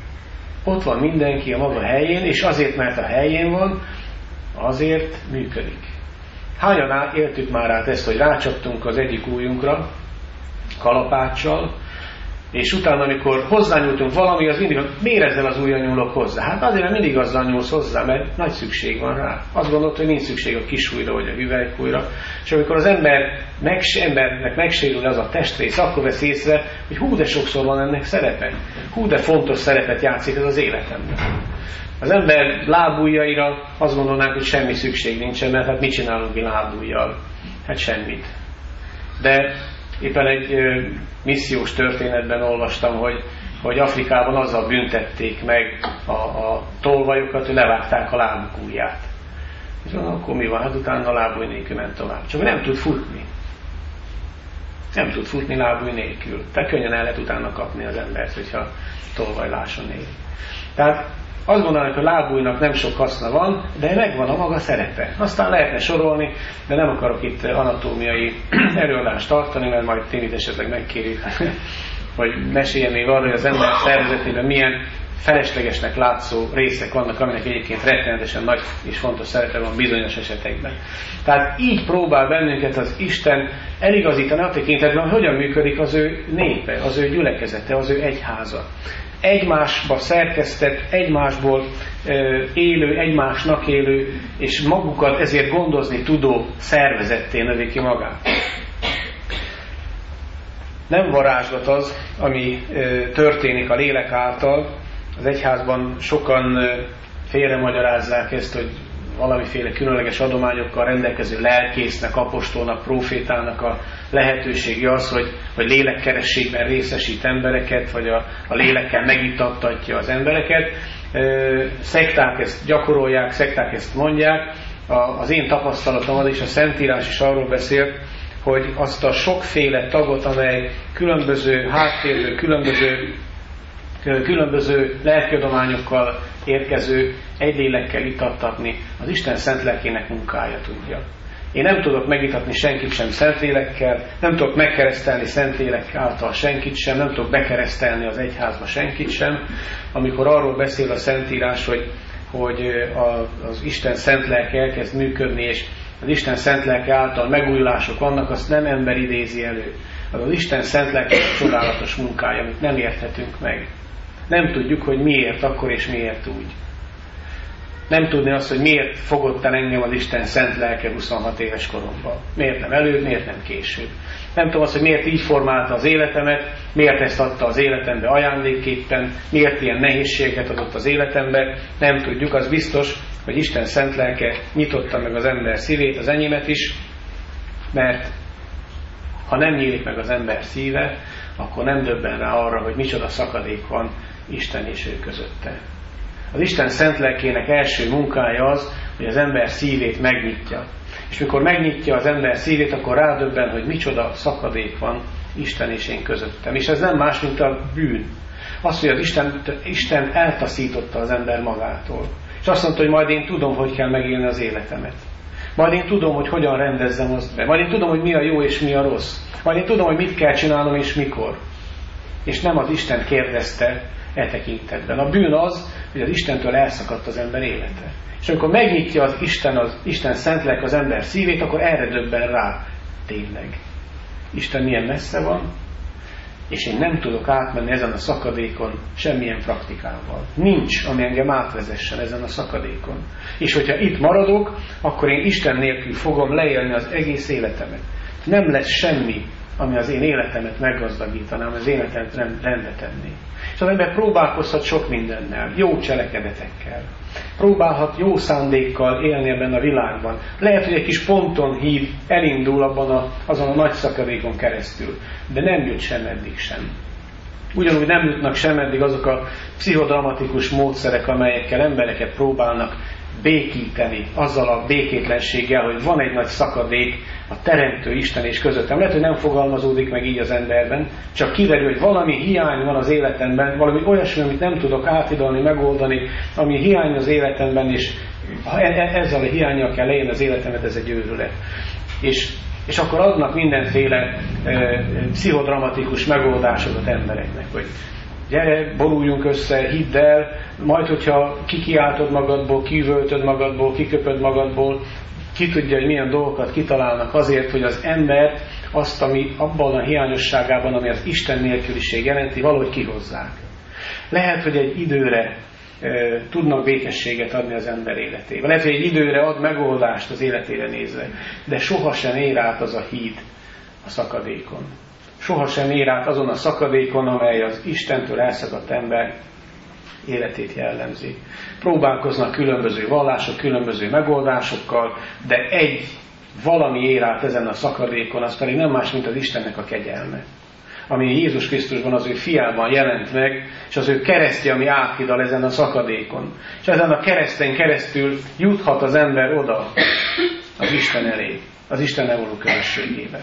Ott van mindenki a maga helyén, és azért, mert a helyén van, azért működik. Hányan éltük már át ezt, hogy rácsaptunk az egyik ujjunkra kalapáccsal, és utána, amikor hozzányúltunk valami, az mindig, miért ezzel az ujjal nyúlok hozzá? Hát azért, mert mindig azzal nyúlsz hozzá, mert nagy szükség van rá. Azt gondolt, hogy nincs szükség a kisújra vagy a hüvelykújra. És amikor az ember meg, embernek megsérül az a testrész, akkor vesz észre, hogy hú, de sokszor van ennek szerepe. Hú, de fontos szerepet játszik ez az életemben. Az ember lábujjaira azt gondolnánk, hogy semmi szükség nincsen, mert hát mit csinálunk mi lábujjal? Hát semmit. De éppen egy ö, missziós történetben olvastam, hogy, hogy Afrikában azzal büntették meg a, a tolvajokat, hogy levágták a lábuk ujját. És akkor mi van? Hát utána a lábúj nélkül ment tovább. Csak nem tud futni. Nem tud futni lábúj nélkül. Tehát könnyen el lehet utána kapni az embert, hogyha tolvajláson él. Tehát azt gondolnak, hogy a lábújnak nem sok haszna van, de megvan a maga szerepe. Aztán lehetne sorolni, de nem akarok itt anatómiai előadást tartani, mert majd Timit esetleg megkérjük, hogy meséljen még arról, hogy az ember szervezetében milyen feleslegesnek látszó részek vannak, aminek egyébként rettenetesen nagy és fontos szerepe van bizonyos esetekben. Tehát így próbál bennünket az Isten eligazítani a tekintetben, hogy hogyan működik az ő népe, az ő gyülekezete, az ő egyháza. Egymásba szerkesztett, egymásból élő, egymásnak élő, és magukat ezért gondozni tudó szervezetté növi ki magát. Nem varázslat az, ami történik a lélek által. Az egyházban sokan félremagyarázzák ezt, hogy valamiféle különleges adományokkal rendelkező lelkésznek, apostolnak, profétának a lehetősége az, hogy, hogy lélekkerességben részesít embereket, vagy a, a lélekkel megitattatja az embereket. Szekták ezt gyakorolják, szekták ezt mondják. A, az én tapasztalatom az is, a Szentírás is arról beszél, hogy azt a sokféle tagot, amely különböző háttérből, különböző különböző lelkiadományokkal érkező egy lélekkel itattatni, az Isten szent lelkének munkája tudja. Én nem tudok megitatni senkit sem szentlélekkel, nem tudok megkeresztelni szentlélek által senkit sem, nem tudok bekeresztelni az egyházba senkit sem. Amikor arról beszél a Szentírás, hogy, hogy az Isten szent lelke elkezd működni, és az Isten szent lelke által megújulások vannak, azt nem ember idézi elő. Az az Isten szent lelke csodálatos munkája, amit nem érthetünk meg. Nem tudjuk, hogy miért akkor és miért úgy. Nem tudni azt, hogy miért fogott el engem az Isten szent lelke huszonhat éves koromban. Miért nem előbb, miért nem később. Nem tudom azt, hogy miért így formálta az életemet, miért ezt adta az életembe ajándékképpen, miért ilyen nehézséget adott az életembe. Nem tudjuk, az biztos, hogy Isten szent lelke nyitotta meg az ember szívét, az enyémet is, mert ha nem nyílik meg az ember szíve, akkor nem döbben rá arra, hogy micsoda szakadék van Isten és ő közötte. Az Isten szent lelkének első munkája az, hogy az ember szívét megnyitja. És mikor megnyitja az ember szívét, akkor rádöbben, hogy micsoda szakadék van Isten és én közöttem. És ez nem más, mint a bűn. Az, hogy az Isten, Isten eltaszította az ember magától. És azt mondta, hogy majd én tudom, hogy kell megélni az életemet. Majd én tudom, hogy hogyan rendezzem azt be. Majd én tudom, hogy mi a jó és mi a rossz. Majd én tudom, hogy mit kell csinálnom és mikor. És nem az Isten kérdezte e tekintetben. A bűn az, hogy az Istentől elszakadt az ember élete. És amikor megnyitja az Isten, az Isten szent lélek az ember szívét, akkor erre döbben rá tényleg. Isten milyen messze van, és én nem tudok átmenni ezen a szakadékon semmilyen praktikával. Nincs, ami engem átvezessen ezen a szakadékon. És hogyha itt maradok, akkor én Isten nélkül fogom leélni az egész életemet. Nem lesz semmi, ami az én életemet meggazdagítaná, ami az életemet rendbe tenné. És az ember próbálkozhat sok mindennel, jó cselekedetekkel. Próbálhat jó szándékkal élni ebben a világban. Lehet, hogy egy kis ponton hív, elindul abban a, azon a nagy szakadékon keresztül, de nem jut sem eddig sem. Ugyanúgy nem jutnak sem eddig azok a pszichodramatikus módszerek, amelyekkel embereket próbálnak békíteni, azzal a békétlenséggel, hogy van egy nagy szakadék a Teremtő Isten és közöttem. Lehet, hogy nem fogalmazódik meg így az emberben, csak kiderül, hogy valami hiány van az életemben, valami olyasmi, amit nem tudok átidalni, megoldani, ami hiány az életemben, és ha ezzel a hiánnyal kell leélni az életemet, ez egy őrület. És, és akkor adnak mindenféle e, pszichodramatikus megoldásokat embereknek, hogy gyere, boruljunk össze, hidd el, majd, hogyha kikiáltod magadból, kiüvöltöd magadból, kiköpöd magadból, ki tudja, hogy milyen dolgokat kitalálnak azért, hogy az ember azt, ami abban a hiányosságában, ami az Isten nélküliség jelenti, valahogy kihozzák. Lehet, hogy egy időre e, tudnak békességet adni az ember életébe. Lehet, hogy egy időre ad megoldást az életére nézve, de sohasem ér át az a híd a szakadékon. Sohasem ér át azon a szakadékon, amely az Istentől elszakadt ember életét jellemzi. Próbálkoznak különböző vallások, különböző megoldásokkal, de egy valami ér át ezen a szakadékon, az pedig nem más, mint az Istennek a kegyelme. Ami Jézus Krisztusban, az ő fiában jelent meg, és az ő keresztje, ami áthidal ezen a szakadékon. És ezen a kereszten keresztül juthat az ember oda az Isten elé, az Isten való közösségébe.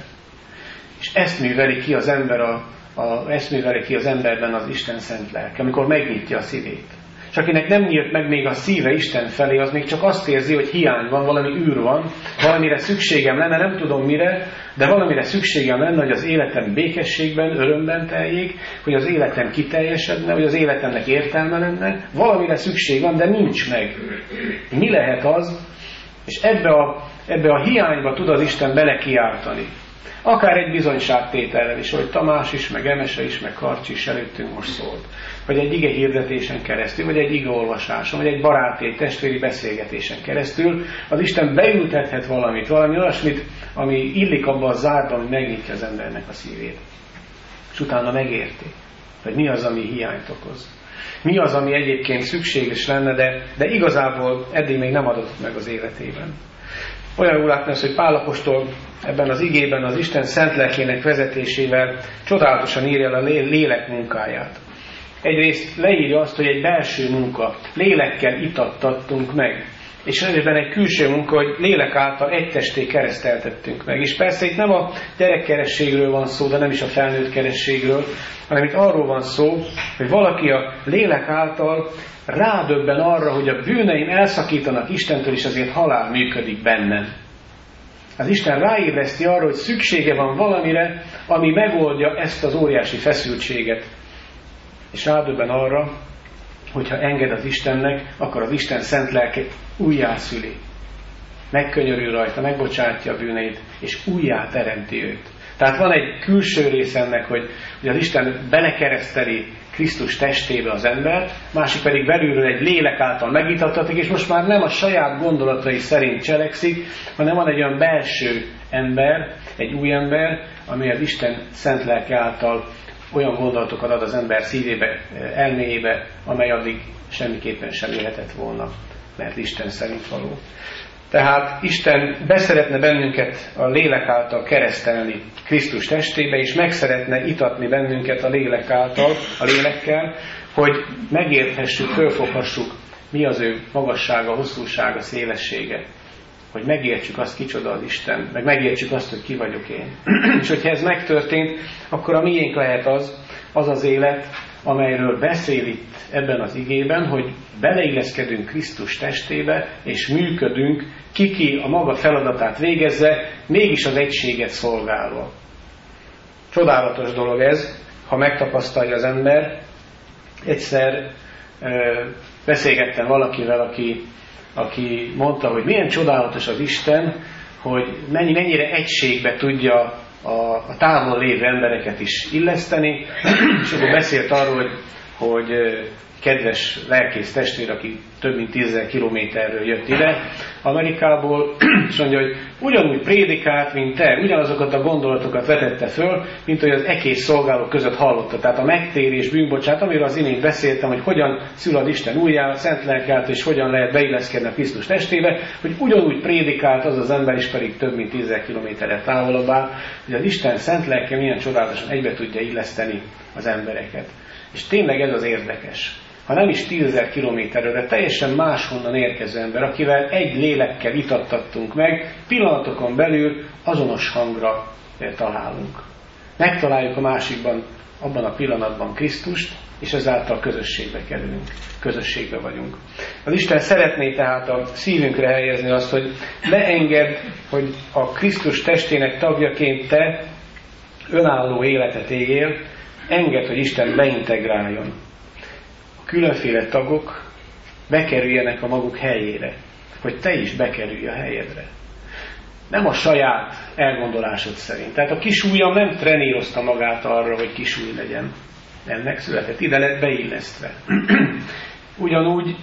És ezt műveli ki az ember a, a, ezt műveli ki az emberben az Isten szent lelke, amikor megnyitja a szívét. És akinek nem nyílt meg még a szíve Isten felé, az még csak azt érzi, hogy hiány van, valami űr van, valamire szükségem lenne, nem tudom mire, de valamire szükségem lenne, hogy az életem békességben, örömben teljék, hogy az életem kiteljesedne, hogy az életemnek értelme lenne, valamire szükség van, de nincs meg. Mi lehet az? És ebbe a, ebbe a hiányba tud az Isten belekiáltani. Akár egy bizonyságtétellel is, hogy Tamás is, meg Emese is, meg Karcsi is előttünk most szólt. Vagy egy ige hirdetésen keresztül, vagy egy ige olvasáson, vagy egy baráti, egy testvéri beszélgetésen keresztül az Isten beültethet valamit, valami olyasmit, ami illik abba a zárban, hogy megnyitja az embernek a szívét. És utána megérti, hogy mi az, ami hiányt okoz. Mi az, ami egyébként szükséges lenne, de, de igazából eddig még nem adott meg az életében. Olyan jól látni, hogy Pál apostol ebben az igében az Isten szent lelkének vezetésével csodálatosan írja el a lélek munkáját. Egyrészt leírja azt, hogy egy belső munka, lélekkel itattattunk meg. És ebben egy külső munka, hogy lélek által egy testé kereszteltettünk meg. És persze itt nem a gyerekkerességről van szó, de nem is a felnőtt kerességről, hanem itt arról van szó, hogy valaki a lélek által rádöbben arra, hogy a bűneim elszakítanak Istentől, és azért halál működik bennem. Az Isten ráébreszti arra, hogy szüksége van valamire, ami megoldja ezt az óriási feszültséget. És rádöbben arra, hogyha enged az Istennek, akkor az Isten szent lelke újjászüli. Megkönyörül rajta, megbocsátja a bűneit, és újjá teremti őt. Tehát van egy külső rész ennek, hogy, hogy az Isten belekereszteli Krisztus testébe az embert, másik pedig belülről egy lélek által megítattatik, és most már nem a saját gondolatai szerint cselekszik, hanem van egy olyan belső ember, egy új ember, ami az Isten szent lelke által olyan gondolatokat ad az ember szívébe, elméjébe, amely addig semmiképpen sem élhetett volna, mert Isten szerint való. Tehát Isten beszeretne bennünket a lélek által keresztelni Krisztus testébe, és meg szeretne itatni bennünket a lélek által, a lélekkel, hogy megérthessük, fölfoghassuk, mi az ő magassága, hosszúsága, szélessége. Hogy megértsük azt, kicsoda az Isten, meg megértsük azt, hogy ki vagyok én. És hogyha ez megtörtént, akkor a miénk lehet az, az az élet, amelyről beszél itt ebben az igében, hogy beleilleszkedünk Krisztus testébe, és működünk, kiki a maga feladatát végezze, mégis az egységet szolgálva. Csodálatos dolog ez, ha megtapasztalja az ember. Egyszer ö, beszélgettem valakivel, aki, aki mondta, hogy milyen csodálatos az Isten, hogy mennyi, mennyire egységbe tudja a, a távol lévő embereket is illeszteni, és akkor beszélt arról, hogy, hogy kedves lelkész testvér, aki több mint tízezer kilométerről jött ide Amerikából, és mondja, hogy ugyanúgy prédikált, mint te, ugyanazokat a gondolatokat vetette föl, mint hogy az ekész szolgálók között hallotta. Tehát a megtérés, bűnbocsát, amiről az imént beszéltem, hogy hogyan szül az Isten újjá, szent lelkelt, és hogyan lehet beilleszkedni a Krisztus testébe, hogy ugyanúgy prédikált az az ember is, pedig több mint tízezer kilométerre távolabb áll, hogy az Isten szent lelke milyen csodálatosan egybe tudja illeszteni az embereket. És tényleg ez az érdekes. Ha nem is tízezer kilométerről, de teljesen máshonnan érkező ember, akivel egy lélekkel itattattunk meg, pillanatokon belül azonos hangra találunk. Megtaláljuk a másikban, abban a pillanatban Krisztust, és ezáltal közösségbe kerülünk, közösségbe vagyunk. Az Isten szeretné tehát a szívünkre helyezni azt, hogy ne engedd, hogy a Krisztus testének tagjaként te önálló életet éljél, engedd, hogy Isten beintegráljon. Különféle tagok bekerüljenek a maguk helyére, hogy te is bekerülj a helyedre. Nem a saját elgondolásod szerint. Tehát a kisúlyam nem trenírozta magát arra, hogy kisúly legyen. Ennek született, ide lett beillesztve. Ugyanúgy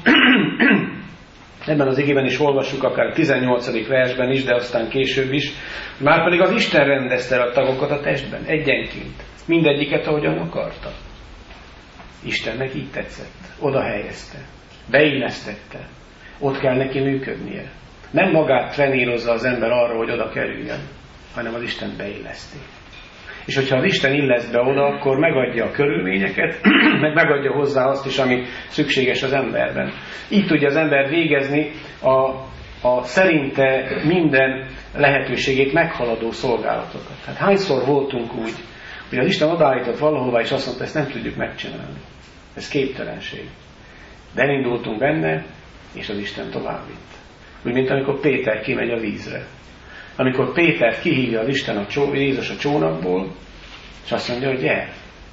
ebben az igében is olvassuk, akár a tizennyolcadik versben is, de aztán később is, márpedig az Isten rendezte a tagokat a testben, egyenként. Mindegyiket, ahogyan akarta. Istennek így tetszett. Oda helyezte. Beillesztette. Ott kell neki működnie. Nem magát trenírozza az ember arra, hogy oda kerüljön, hanem az Isten beilleszti. És hogyha az Isten illesz be oda, akkor megadja a körülményeket, meg megadja hozzá azt is, ami szükséges az emberben. Így tudja az ember végezni a, a szerinte minden lehetőségét meghaladó szolgálatokat. Hát hányszor voltunk úgy, hogy az Isten odaállított valahova, és azt mondta, ezt nem tudjuk megcsinálni. Ez képtelenség. De elindultunk benne, és az Isten tovább vitt. Úgy, mint amikor Péter kimegy a vízre. Amikor Pétert kihívja az Isten a csó, Jézus a csónakból, és azt mondja, hogy gyere.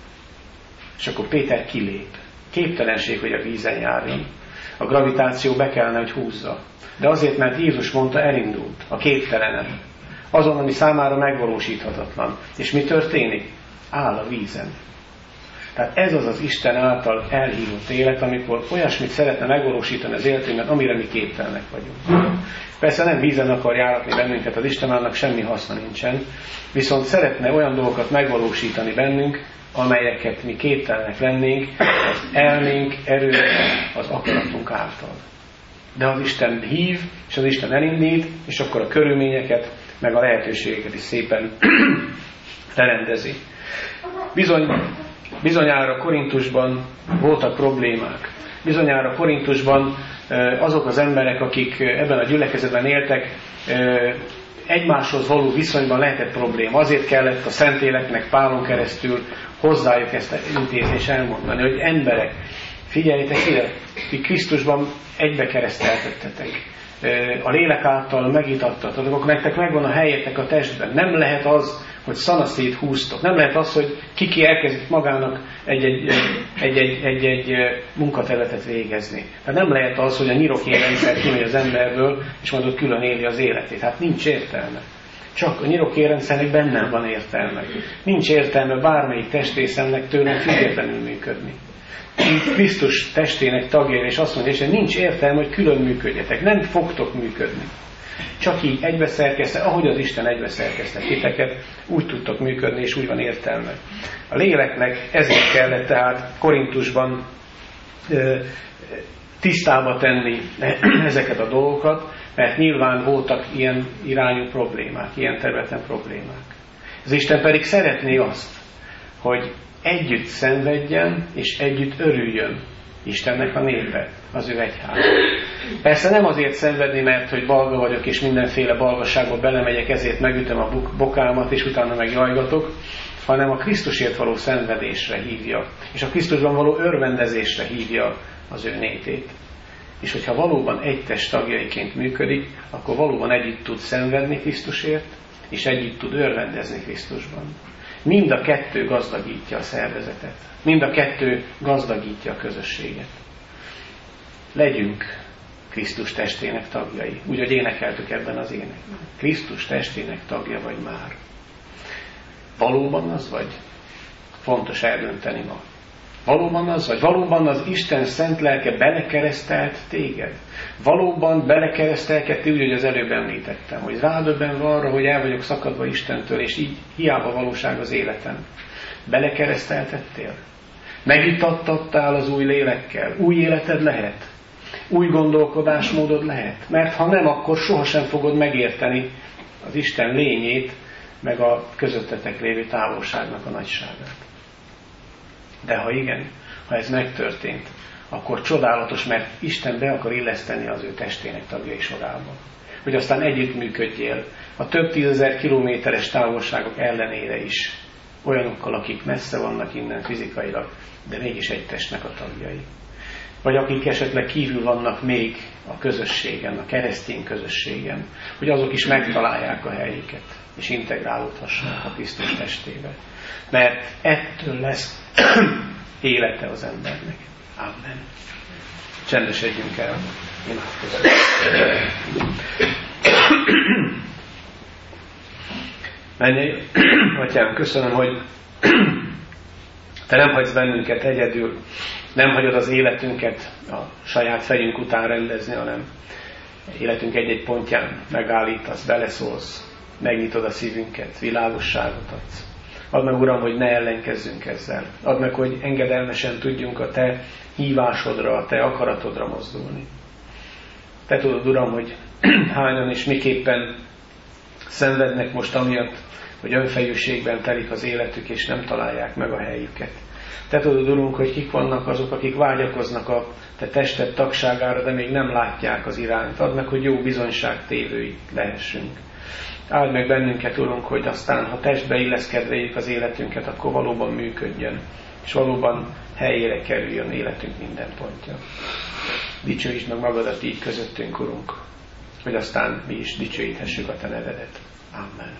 És akkor Péter kilép. Képtelenség, hogy a vízen járjon. A gravitáció be kellene, hogy húzza. De azért, mert Jézus mondta, elindult. A képtelenem. Azon, ami számára megvalósíthatatlan. És mi történik? Áll a vízen. Tehát ez az az Isten által elhívott élet, amikor olyasmit szeretne megvalósítani az életünkben, amire mi képtelenek vagyunk. Persze nem vízen akar járatni bennünket az Isten, annak semmi haszna nincsen, viszont szeretne olyan dolgokat megvalósítani bennünk, amelyeket mi képtelenek lennénk, az elménk, erő, az akaratunk által. De az Isten hív, és az Isten elindít, és akkor a körülményeket, meg a lehetőségeket is szépen lerendezi. Bizony, bizonyára Korintusban voltak problémák. Bizonyára Korintusban azok az emberek, akik ebben a gyülekezetben éltek, egymáshoz való viszonyban lehetett probléma. Azért kellett a Szentléleknek Pálon keresztül hozzájuk ezt intézni és elmondani, hogy emberek, figyeljétek ide, ti Krisztusban egybe kereszteltettetek. A lélek által megitattatok, akkor nektek megvan a helyetek a testben. Nem lehet az, hogy szanaszét húztok. Nem lehet az, hogy kiki elkezd magának egy-egy, egy-egy, egy-egy munkaterületet végezni. Tehát nem lehet az, hogy a nyirokérrendszer kimegy az emberből, és majd ott külön éli az életét. Hát nincs értelme. Csak a nyirokérrendszernek bennem van értelme. Nincs értelme bármelyik testrészemnek tőlem függetlenül működni. Krisztus testének tagjai, és azt mondja, hogy nincs értelme, hogy külön működjetek. Nem fogtok működni. Csak így egybeszerkeztek, ahogy az Isten egybeszerkeztek titeket, úgy tudtok működni, és úgy van értelme. A léleknek ezért kellett tehát Korintusban e, tisztába tenni ezeket a dolgokat, mert nyilván voltak ilyen irányú problémák, ilyen területen problémák. Az Isten pedig szeretné azt, hogy együtt szenvedjen, és együtt örüljön Istennek a népe, az ő egyház. Persze nem azért szenvedni, mert hogy balga vagyok, és mindenféle balgasságba belemegyek, ezért megütöm a bokámat, és utána megjajgatok, hanem a Krisztusért való szenvedésre hívja, és a Krisztusban való örvendezésre hívja az ő népét. És hogyha valóban egy test tagjaiként működik, akkor valóban együtt tud szenvedni Krisztusért, és együtt tud örvendezni Krisztusban. Mind a kettő gazdagítja a szervezetet. Mind a kettő gazdagítja a közösséget. Legyünk Krisztus testének tagjai. Úgy, hogy énekeltük ebben az énekben. Krisztus testének tagja vagy már. Valóban az vagy? Fontos eldönteni ma. Valóban az vagy? Valóban az Isten szent lelke belekeresztelt téged? Valóban belekeresztelkedtél, úgy, hogy az előbb említettem, hogy rádöbbenve arra, hogy el vagyok szakadva Istentől, és így hiába valóság az életem. Belekereszteltettél? Megitattattál az új lélekkel? Új életed lehet? Új gondolkodásmódod lehet? Mert ha nem, akkor sohasem fogod megérteni az Isten lényét, meg a közöttetek lévő távolságnak a nagyságát. De ha igen, ha ez megtörtént, akkor csodálatos, mert Isten be akar illeszteni az ő testének tagjai sorába. Hogy aztán együttműködjél a több tízezer kilométeres távolságok ellenére is olyanokkal, akik messze vannak innen fizikailag, de mégis egy testnek a tagjai. Vagy akik esetleg kívül vannak még a közösségen, a keresztény közösségen, hogy azok is megtalálják a helyüket, és integrálódhassanak a Krisztus testébe. Mert ettől lesz élete az embernek. Amen. Csendesedjünk el. Imádkozunk. Menjél, Atyám, köszönöm, hogy Te nem hagysz bennünket egyedül, nem hagyod az életünket a saját fejünk után rendezni, hanem életünk egy-egy pontján megállítasz, beleszólsz, megnyitod a szívünket, világosságot adsz. Add meg, Uram, hogy ne ellenkezzünk ezzel. Add meg, hogy engedelmesen tudjunk a Te hívásodra, a Te akaratodra mozdulni. Te tudod, Uram, hogy hányan és miképpen szenvednek most amiatt, hogy önfejűségben telik az életük, és nem találják meg a helyüket. Te tudod, Urunk, hogy kik vannak azok, akik vágyakoznak a Te tested tagságára, de még nem látják az irányt. Add meg, hogy jó bizonyságtévői lehessünk. Áld meg bennünket, Urunk, hogy aztán, ha testbe illeszkedve éljük az életünket, akkor valóban működjön, és valóban helyére kerüljön életünk minden pontja. Dicsőítsd meg magadat így közöttünk, Urunk, hogy aztán mi is dicsőíthessük a Te nevedet. Amen.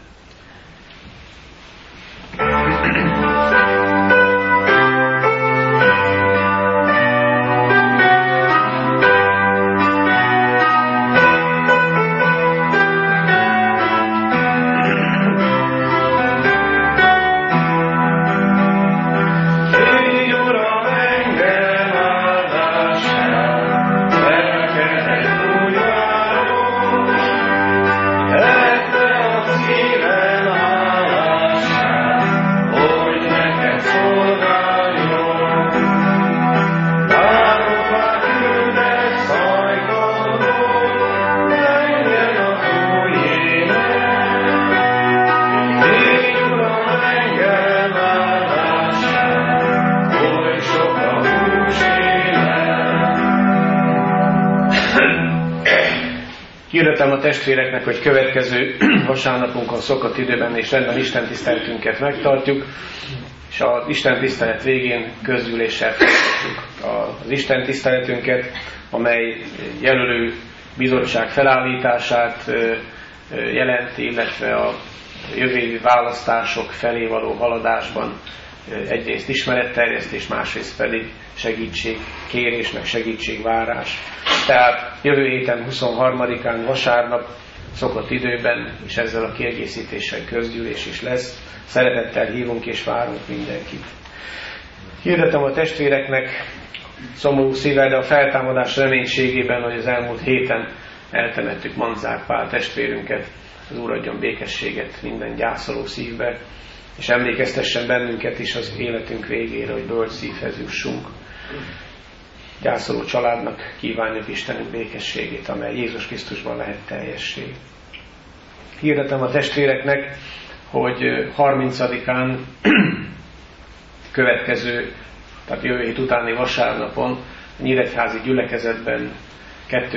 Hirdetem a testvéreknek, hogy következő vasárnapunkon szokott időben és rendben Isten tiszteletünket megtartjuk, és az Isten tisztelet végén közgyűléssel folytatjuk az Isten tiszteletünket, amely jelölő bizottság felállítását jelenti, illetve a jövő választások felé való haladásban egyrészt ismeretterjesztés, másrészt pedig segítségkérés, meg segítségvárás. Tehát jövő héten huszonharmadikán vasárnap szokott időben, és ezzel a kiegészítéssel közgyűlés is lesz. Szeretettel hívunk és várunk mindenkit. Hirdetem a testvéreknek szomorú szívvel, de a feltámadás reménységében, hogy az elmúlt héten eltemettük Manzák Pál testvérünket, az Úr adjon békességet minden gyászoló szívbe, és emlékeztessen bennünket is az életünk végére, hogy bölcs szívhez jussunk. Gyászoló családnak kívánjuk Istenünk békességét, amely Jézus Krisztusban lehet teljesség. Hirdetem a testvéreknek, hogy harmincadikán következő, tehát jövő hét utáni vasárnapon a Nyíregyházi gyülekezetben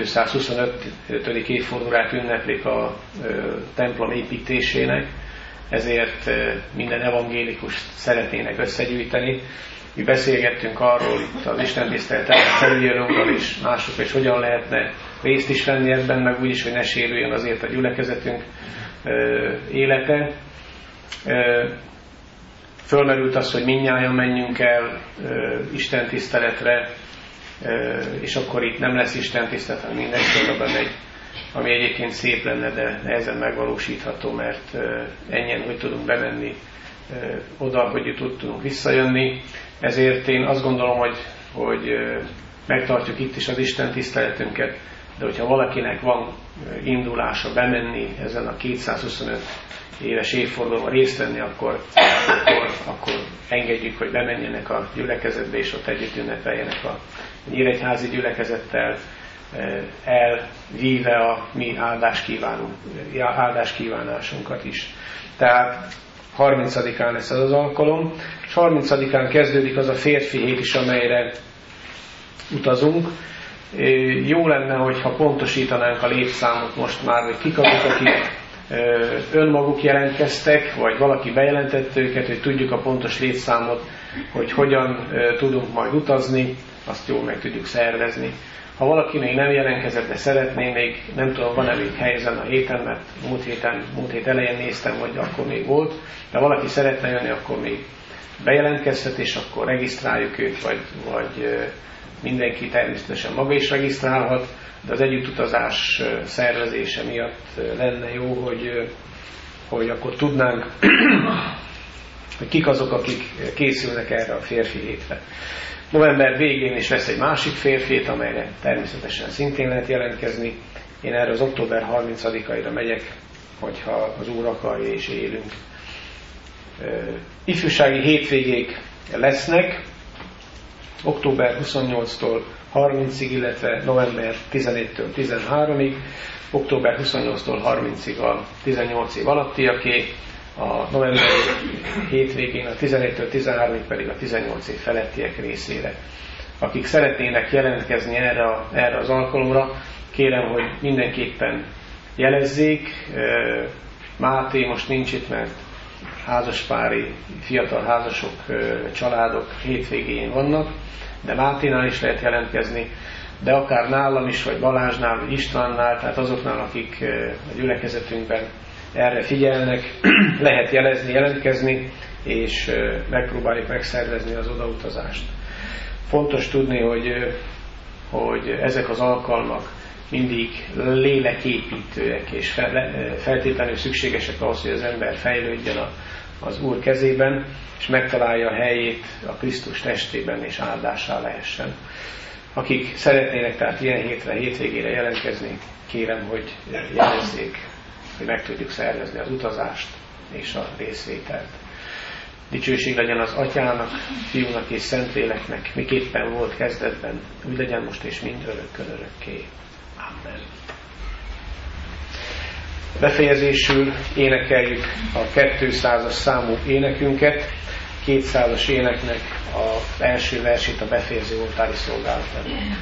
kétszázhuszonötödik évfordulóját ünneplik a templom építésének. ezért minden evangélikus szeretnének összegyűjteni. Mi beszélgettünk arról itt az istentisztelet felügyelőnkről és mások, és hogyan lehetne részt is venni ebben, meg úgyis, hogy ne sérüljön azért a gyülekezetünk élete. Fölmerült az, hogy mindnyájan menjünk el istentiszteletre, és akkor itt nem lesz istentisztelet, hanem mindenki oda bemegy, ami egyébként szép lenne, de nehezen megvalósítható, mert ennyien hogy tudunk bemenni oda, hogy tudtunk visszajönni. Ezért én azt gondolom, hogy, hogy megtartjuk itt is az istentiszteletünket, de hogyha valakinek van indulása bemenni ezen a kétszázhuszonöt éves évfordulóban részt venni, akkor, akkor, akkor engedjük, hogy bemenjenek a gyülekezetbe, és ott együtt ünnepeljenek a nyíregyházi gyülekezettel, elvíve a mi áldás, kívánunk, áldás kívánásunkat is. Tehát harmincadikán lesz az az alkalom, és harmincadikán kezdődik az a férfi hét is, amelyre utazunk. Jó lenne, hogyha pontosítanánk a létszámot most már, hogy kik azok, akik önmaguk jelentkeztek, vagy valaki bejelentette őket, hogy tudjuk a pontos létszámot, hogy hogyan tudunk majd utazni, azt jól meg tudjuk szervezni. Ha valaki még nem jelentkezett, de szeretné, még nem tudom, van elég hely ezen a héten, mert múlt, héten, múlt hét elején néztem, hogy akkor még volt, de valaki szeretne jönni, akkor még bejelentkezhet, és akkor regisztráljuk őt, vagy, vagy mindenki természetesen maga is regisztrálhat, de az együttutazás szervezése miatt lenne jó, hogy, hogy akkor tudnánk, hogy kik azok, akik készülnek erre a férfi hétre. November végén is lesz egy másik férfi hét, amelyre természetesen szintén lehet jelentkezni. Én erre az október harmincadikaira megyek, hogyha az Úr akarja és élünk. Ifjúsági hétvégék lesznek, október huszonnyolctól harmincig, illetve november tizenegytől tizenháromig, október huszonnyolctól harmincig a tizennyolc év alattiaké, a november hétvégén a tizenegytől tizenháromig pedig a tizennyolc év felettiek részére. Akik szeretnének jelentkezni erre, a, erre az alkalomra, kérem, hogy mindenképpen jelezzék. Máté most nincs itt, mert házaspári, fiatal házasok, családok hétvégén vannak, de Máténál is lehet jelentkezni, de akár nálam is, vagy Balázsnál, vagy Istvánnál, tehát azoknál, akik a gyülekezetünkben erre figyelnek, lehet jelezni, jelentkezni, és megpróbáljuk megszervezni az odautazást. Fontos tudni, hogy, hogy ezek az alkalmak mindig léleképítőek, és feltétlenül szükségesek ahhoz, hogy az ember fejlődjön az Úr kezében, és megtalálja a helyét a Krisztus testében, és áldássá lehessen. Akik szeretnének tehát ilyen hétre, hétvégére jelentkezni, kérem, hogy jelezzék, hogy meg tudjuk szervezni az utazást és a részvételt. Dicsőség legyen az Atyának, Fiúnak és Szentléleknek, miképpen volt kezdetben, úgy legyen most és mind örökkön örökké. Amen. Befejezésül énekeljük a kétszázas számú énekünket, kétszázas éneknek az első versét a befejező oltári szolgálatban.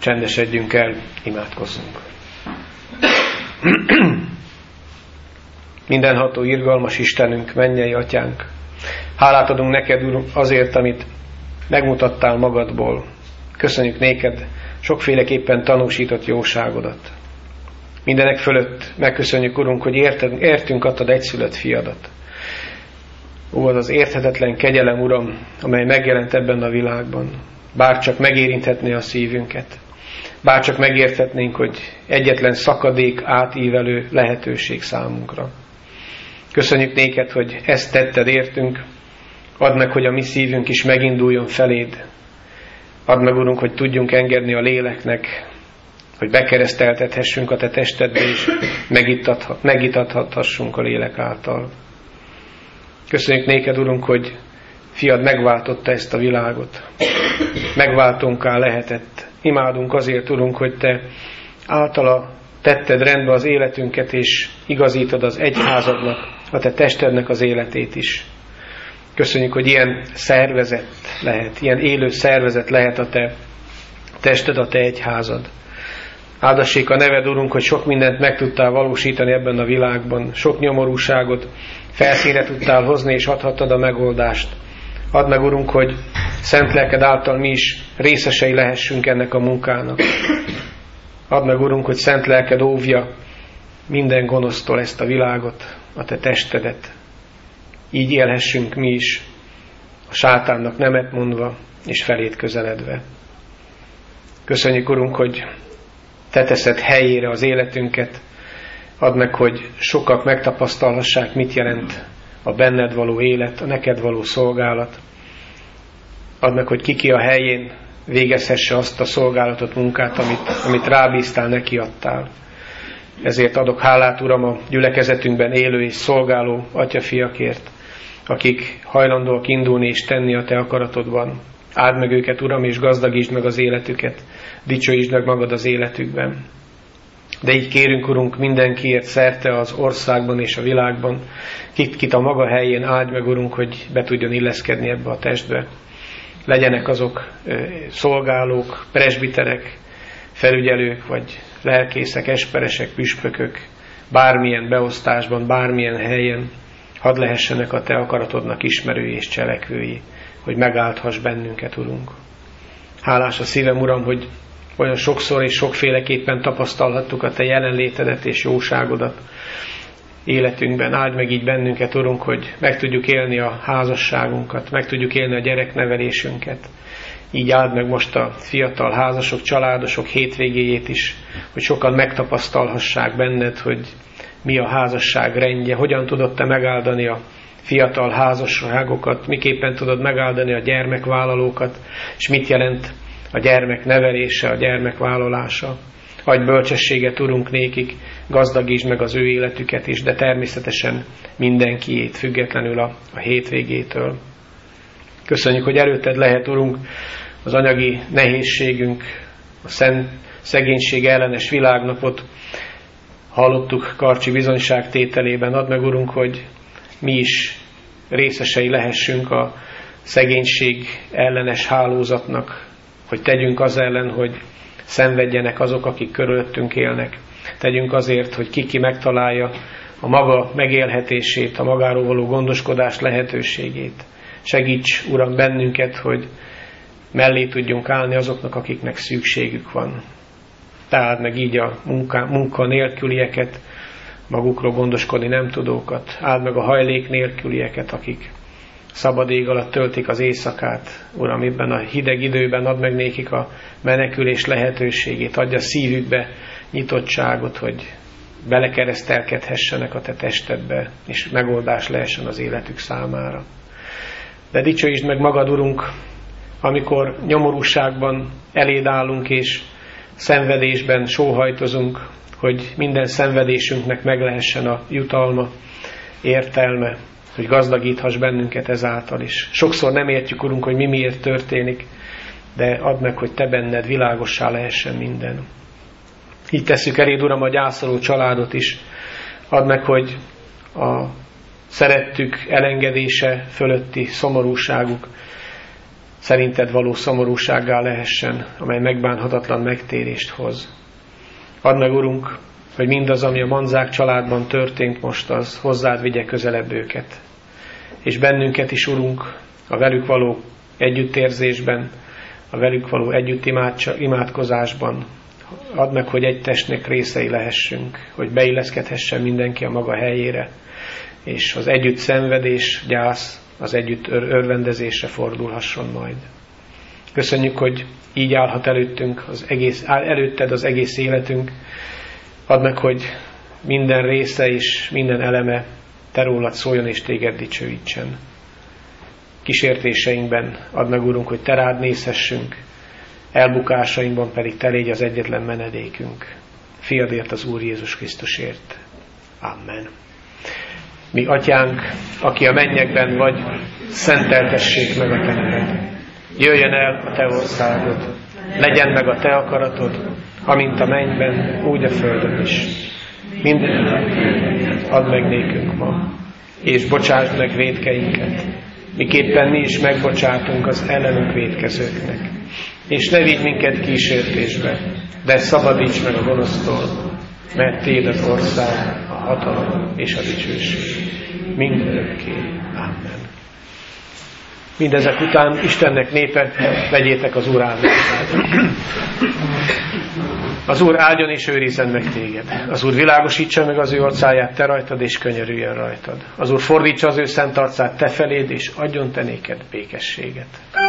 Csendesedjünk el, imádkozzunk. Mindenható, irgalmas Istenünk, mennyei Atyánk, hálát adunk neked, Úr, azért, amit megmutattál magadból. Köszönjük néked sokféleképpen tanúsított jóságodat. Mindenek fölött megköszönjük, Urunk, hogy érted, értünk adtad egyszülött fiadat. Ó, az az érthetetlen kegyelem, Uram, amely megjelent ebben a világban. Bárcsak megérinthetné a szívünket. Bárcsak megérthetnénk, hogy egyetlen szakadék átívelő lehetőség számunkra. Köszönjük néked, hogy ezt tetted értünk. Add meg, hogy a mi szívünk is meginduljon feléd. Add meg, Urunk, hogy tudjunk engedni a léleknek, hogy bekereszteltethessünk a te testedbe, és megitathassunk a lélek által. Köszönjük néked, Urunk, hogy fiad megváltotta ezt a világot. Megváltónká lehetett. Imádunk azért, Urunk, hogy te általa tetted rendbe az életünket, és igazítod az egyházadnak, a te testednek az életét is. Köszönjük, hogy ilyen szervezet lehet, ilyen élő szervezet lehet a te tested, a te egyházad. Áldassék a neved, Urunk, hogy sok mindent meg tudtál valósítani ebben a világban, sok nyomorúságot felszínre tudtál hozni, és adhattad a megoldást. Add meg, Urunk, hogy szent lelked által mi is részesei lehessünk ennek a munkának. Add meg, Urunk, hogy szent lelked óvja minden gonosztól ezt a világot, a te testedet. Így élhessünk mi is, a sátánnak nemet mondva, és felét közeledve. Köszönjük, Urunk, hogy te teszed helyére az életünket. Add meg, hogy sokak megtapasztalhassák, mit jelent a benned való élet, a neked való szolgálat. Add meg, hogy kiki a helyén végezhesse azt a szolgálatot, munkát, amit, amit rábíztál, neki adtál. Ezért adok hálát, Uram, a gyülekezetünkben élő és szolgáló atyafiakért, akik hajlandóak indulni és tenni a te akaratodban. Áld meg őket, Uram, és gazdagítsd meg az életüket, dicsőítsd meg magad az életükben. De így kérünk, Urunk, mindenkiért szerte az országban és a világban, kit, kit a maga helyén áldj meg, Urunk, hogy be tudjon illeszkedni ebbe a testbe. Legyenek azok szolgálók, presbiterek, felügyelők, vagy lelkészek, esperesek, püspökök, bármilyen beosztásban, bármilyen helyen, hadd lehessenek a te akaratodnak ismerői és cselekvői, hogy megáldhass bennünket, Urunk. Hálás a szívem, Uram, hogy olyan sokszor és sokféleképpen tapasztalhattuk a te jelenlétedet és jóságodat életünkben. Áld meg így bennünket, Urunk, hogy meg tudjuk élni a házasságunkat, meg tudjuk élni a gyereknevelésünket. Így áld meg most a fiatal házasok, családosok hétvégéjét is, hogy sokan megtapasztalhassák benned, hogy mi a házasság rendje, hogyan tudod te megáldani a fiatal házasságokat, miképpen tudod megáldani a gyermekvállalókat, és mit jelent a gyermek nevelése, a gyermek vállalása. Adj bölcsességet, Urunk, nékik, gazdagítsd meg az ő életüket is, de természetesen mindenkiét, függetlenül a, a hétvégétől. Köszönjük, hogy előtted lehet, Urunk, az anyagi nehézségünk, a szent szegénység ellenes világnapot hallottuk Karcsi bizonyságtételében. Add meg, Urunk, hogy mi is részesei lehessünk a szegénység ellenes hálózatnak, hogy tegyünk az ellen, hogy szenvedjenek azok, akik körülöttünk élnek. Tegyünk azért, hogy ki-ki megtalálja a maga megélhetését, a magáról való gondoskodás lehetőségét. Segíts, Uram, bennünket, hogy mellé tudjunk állni azoknak, akiknek szükségük van. Tehát meg így a munka, munka nélkülieket, magukról gondoskodni nem tudókat. Áld meg a hajlék nélkülieket, akik szabad ég alatt töltik az éjszakát. Uram, ebben a hideg időben add meg nékik a menekülés lehetőségét, adj a szívükbe nyitottságot, hogy belekeresztelkedhessenek a te testedbe, és megoldás lehessen az életük számára. De dicsőítsd meg magad, Urunk, amikor nyomorúságban eléd állunk, és szenvedésben sóhajtozunk, hogy minden szenvedésünknek meg lehessen a jutalma, értelme, hogy gazdagíthass bennünket ezáltal is. Sokszor nem értjük, Urunk, hogy mi miért történik, de add meg, hogy te benned világossá lehessen minden. Így tesszük eléd, Uram, a gyászoló családot is. Add meg, hogy a szerettük elengedése fölötti szomorúságuk szerinted való szomorúsággá lehessen, amely megbánhatatlan megtérést hoz. Add meg, Urunk, hogy mindaz, ami a Manzák családban történt most, az hozzád vigye közelebb őket. És bennünket is, Urunk, a velük való együttérzésben, a velük való együtt imádkozásban. Add meg, hogy egy testnek részei lehessünk, hogy beilleszkedhessen mindenki a maga helyére, és az együtt szenvedés, gyász, az együtt örvendezésre fordulhasson majd. Köszönjük, hogy így állhat előttünk az egész, előtted az egész életünk. Add meg, hogy minden része és minden eleme te rólad szóljon és téged dicsőítsen. Kísértéseinkben add meg, Urunk, hogy te rád nézhessünk, elbukásainkban pedig te légy az egyetlen menedékünk. Fiadért, az Úr Jézus Krisztusért. Amen. Mi Atyánk, aki a mennyekben vagy, szenteltessék meg a te neved. Jöjjön el a te országod, legyen meg a te akaratod, amint a mennyben, úgy a földön is. Minden add meg nékünk ma, és bocsásd meg vétkeinket, miképpen mi is megbocsátunk az ellenünk vétkezőknek. És ne vigy minket kísértésbe, de szabadíts meg a gonosztól, mert Téd az ország, a hatalom és a dicsőség mindörökké. Amen. Mindezek után Istennek népe, vegyétek az Úr áldását. Az Úr áldjon és őrizzen meg téged. Az Úr világosítsa meg az ő arcáját te rajtad, és könyörüljön rajtad. Az Úr fordítsa az ő szent arcát te feléd, és adjon te néked békességet.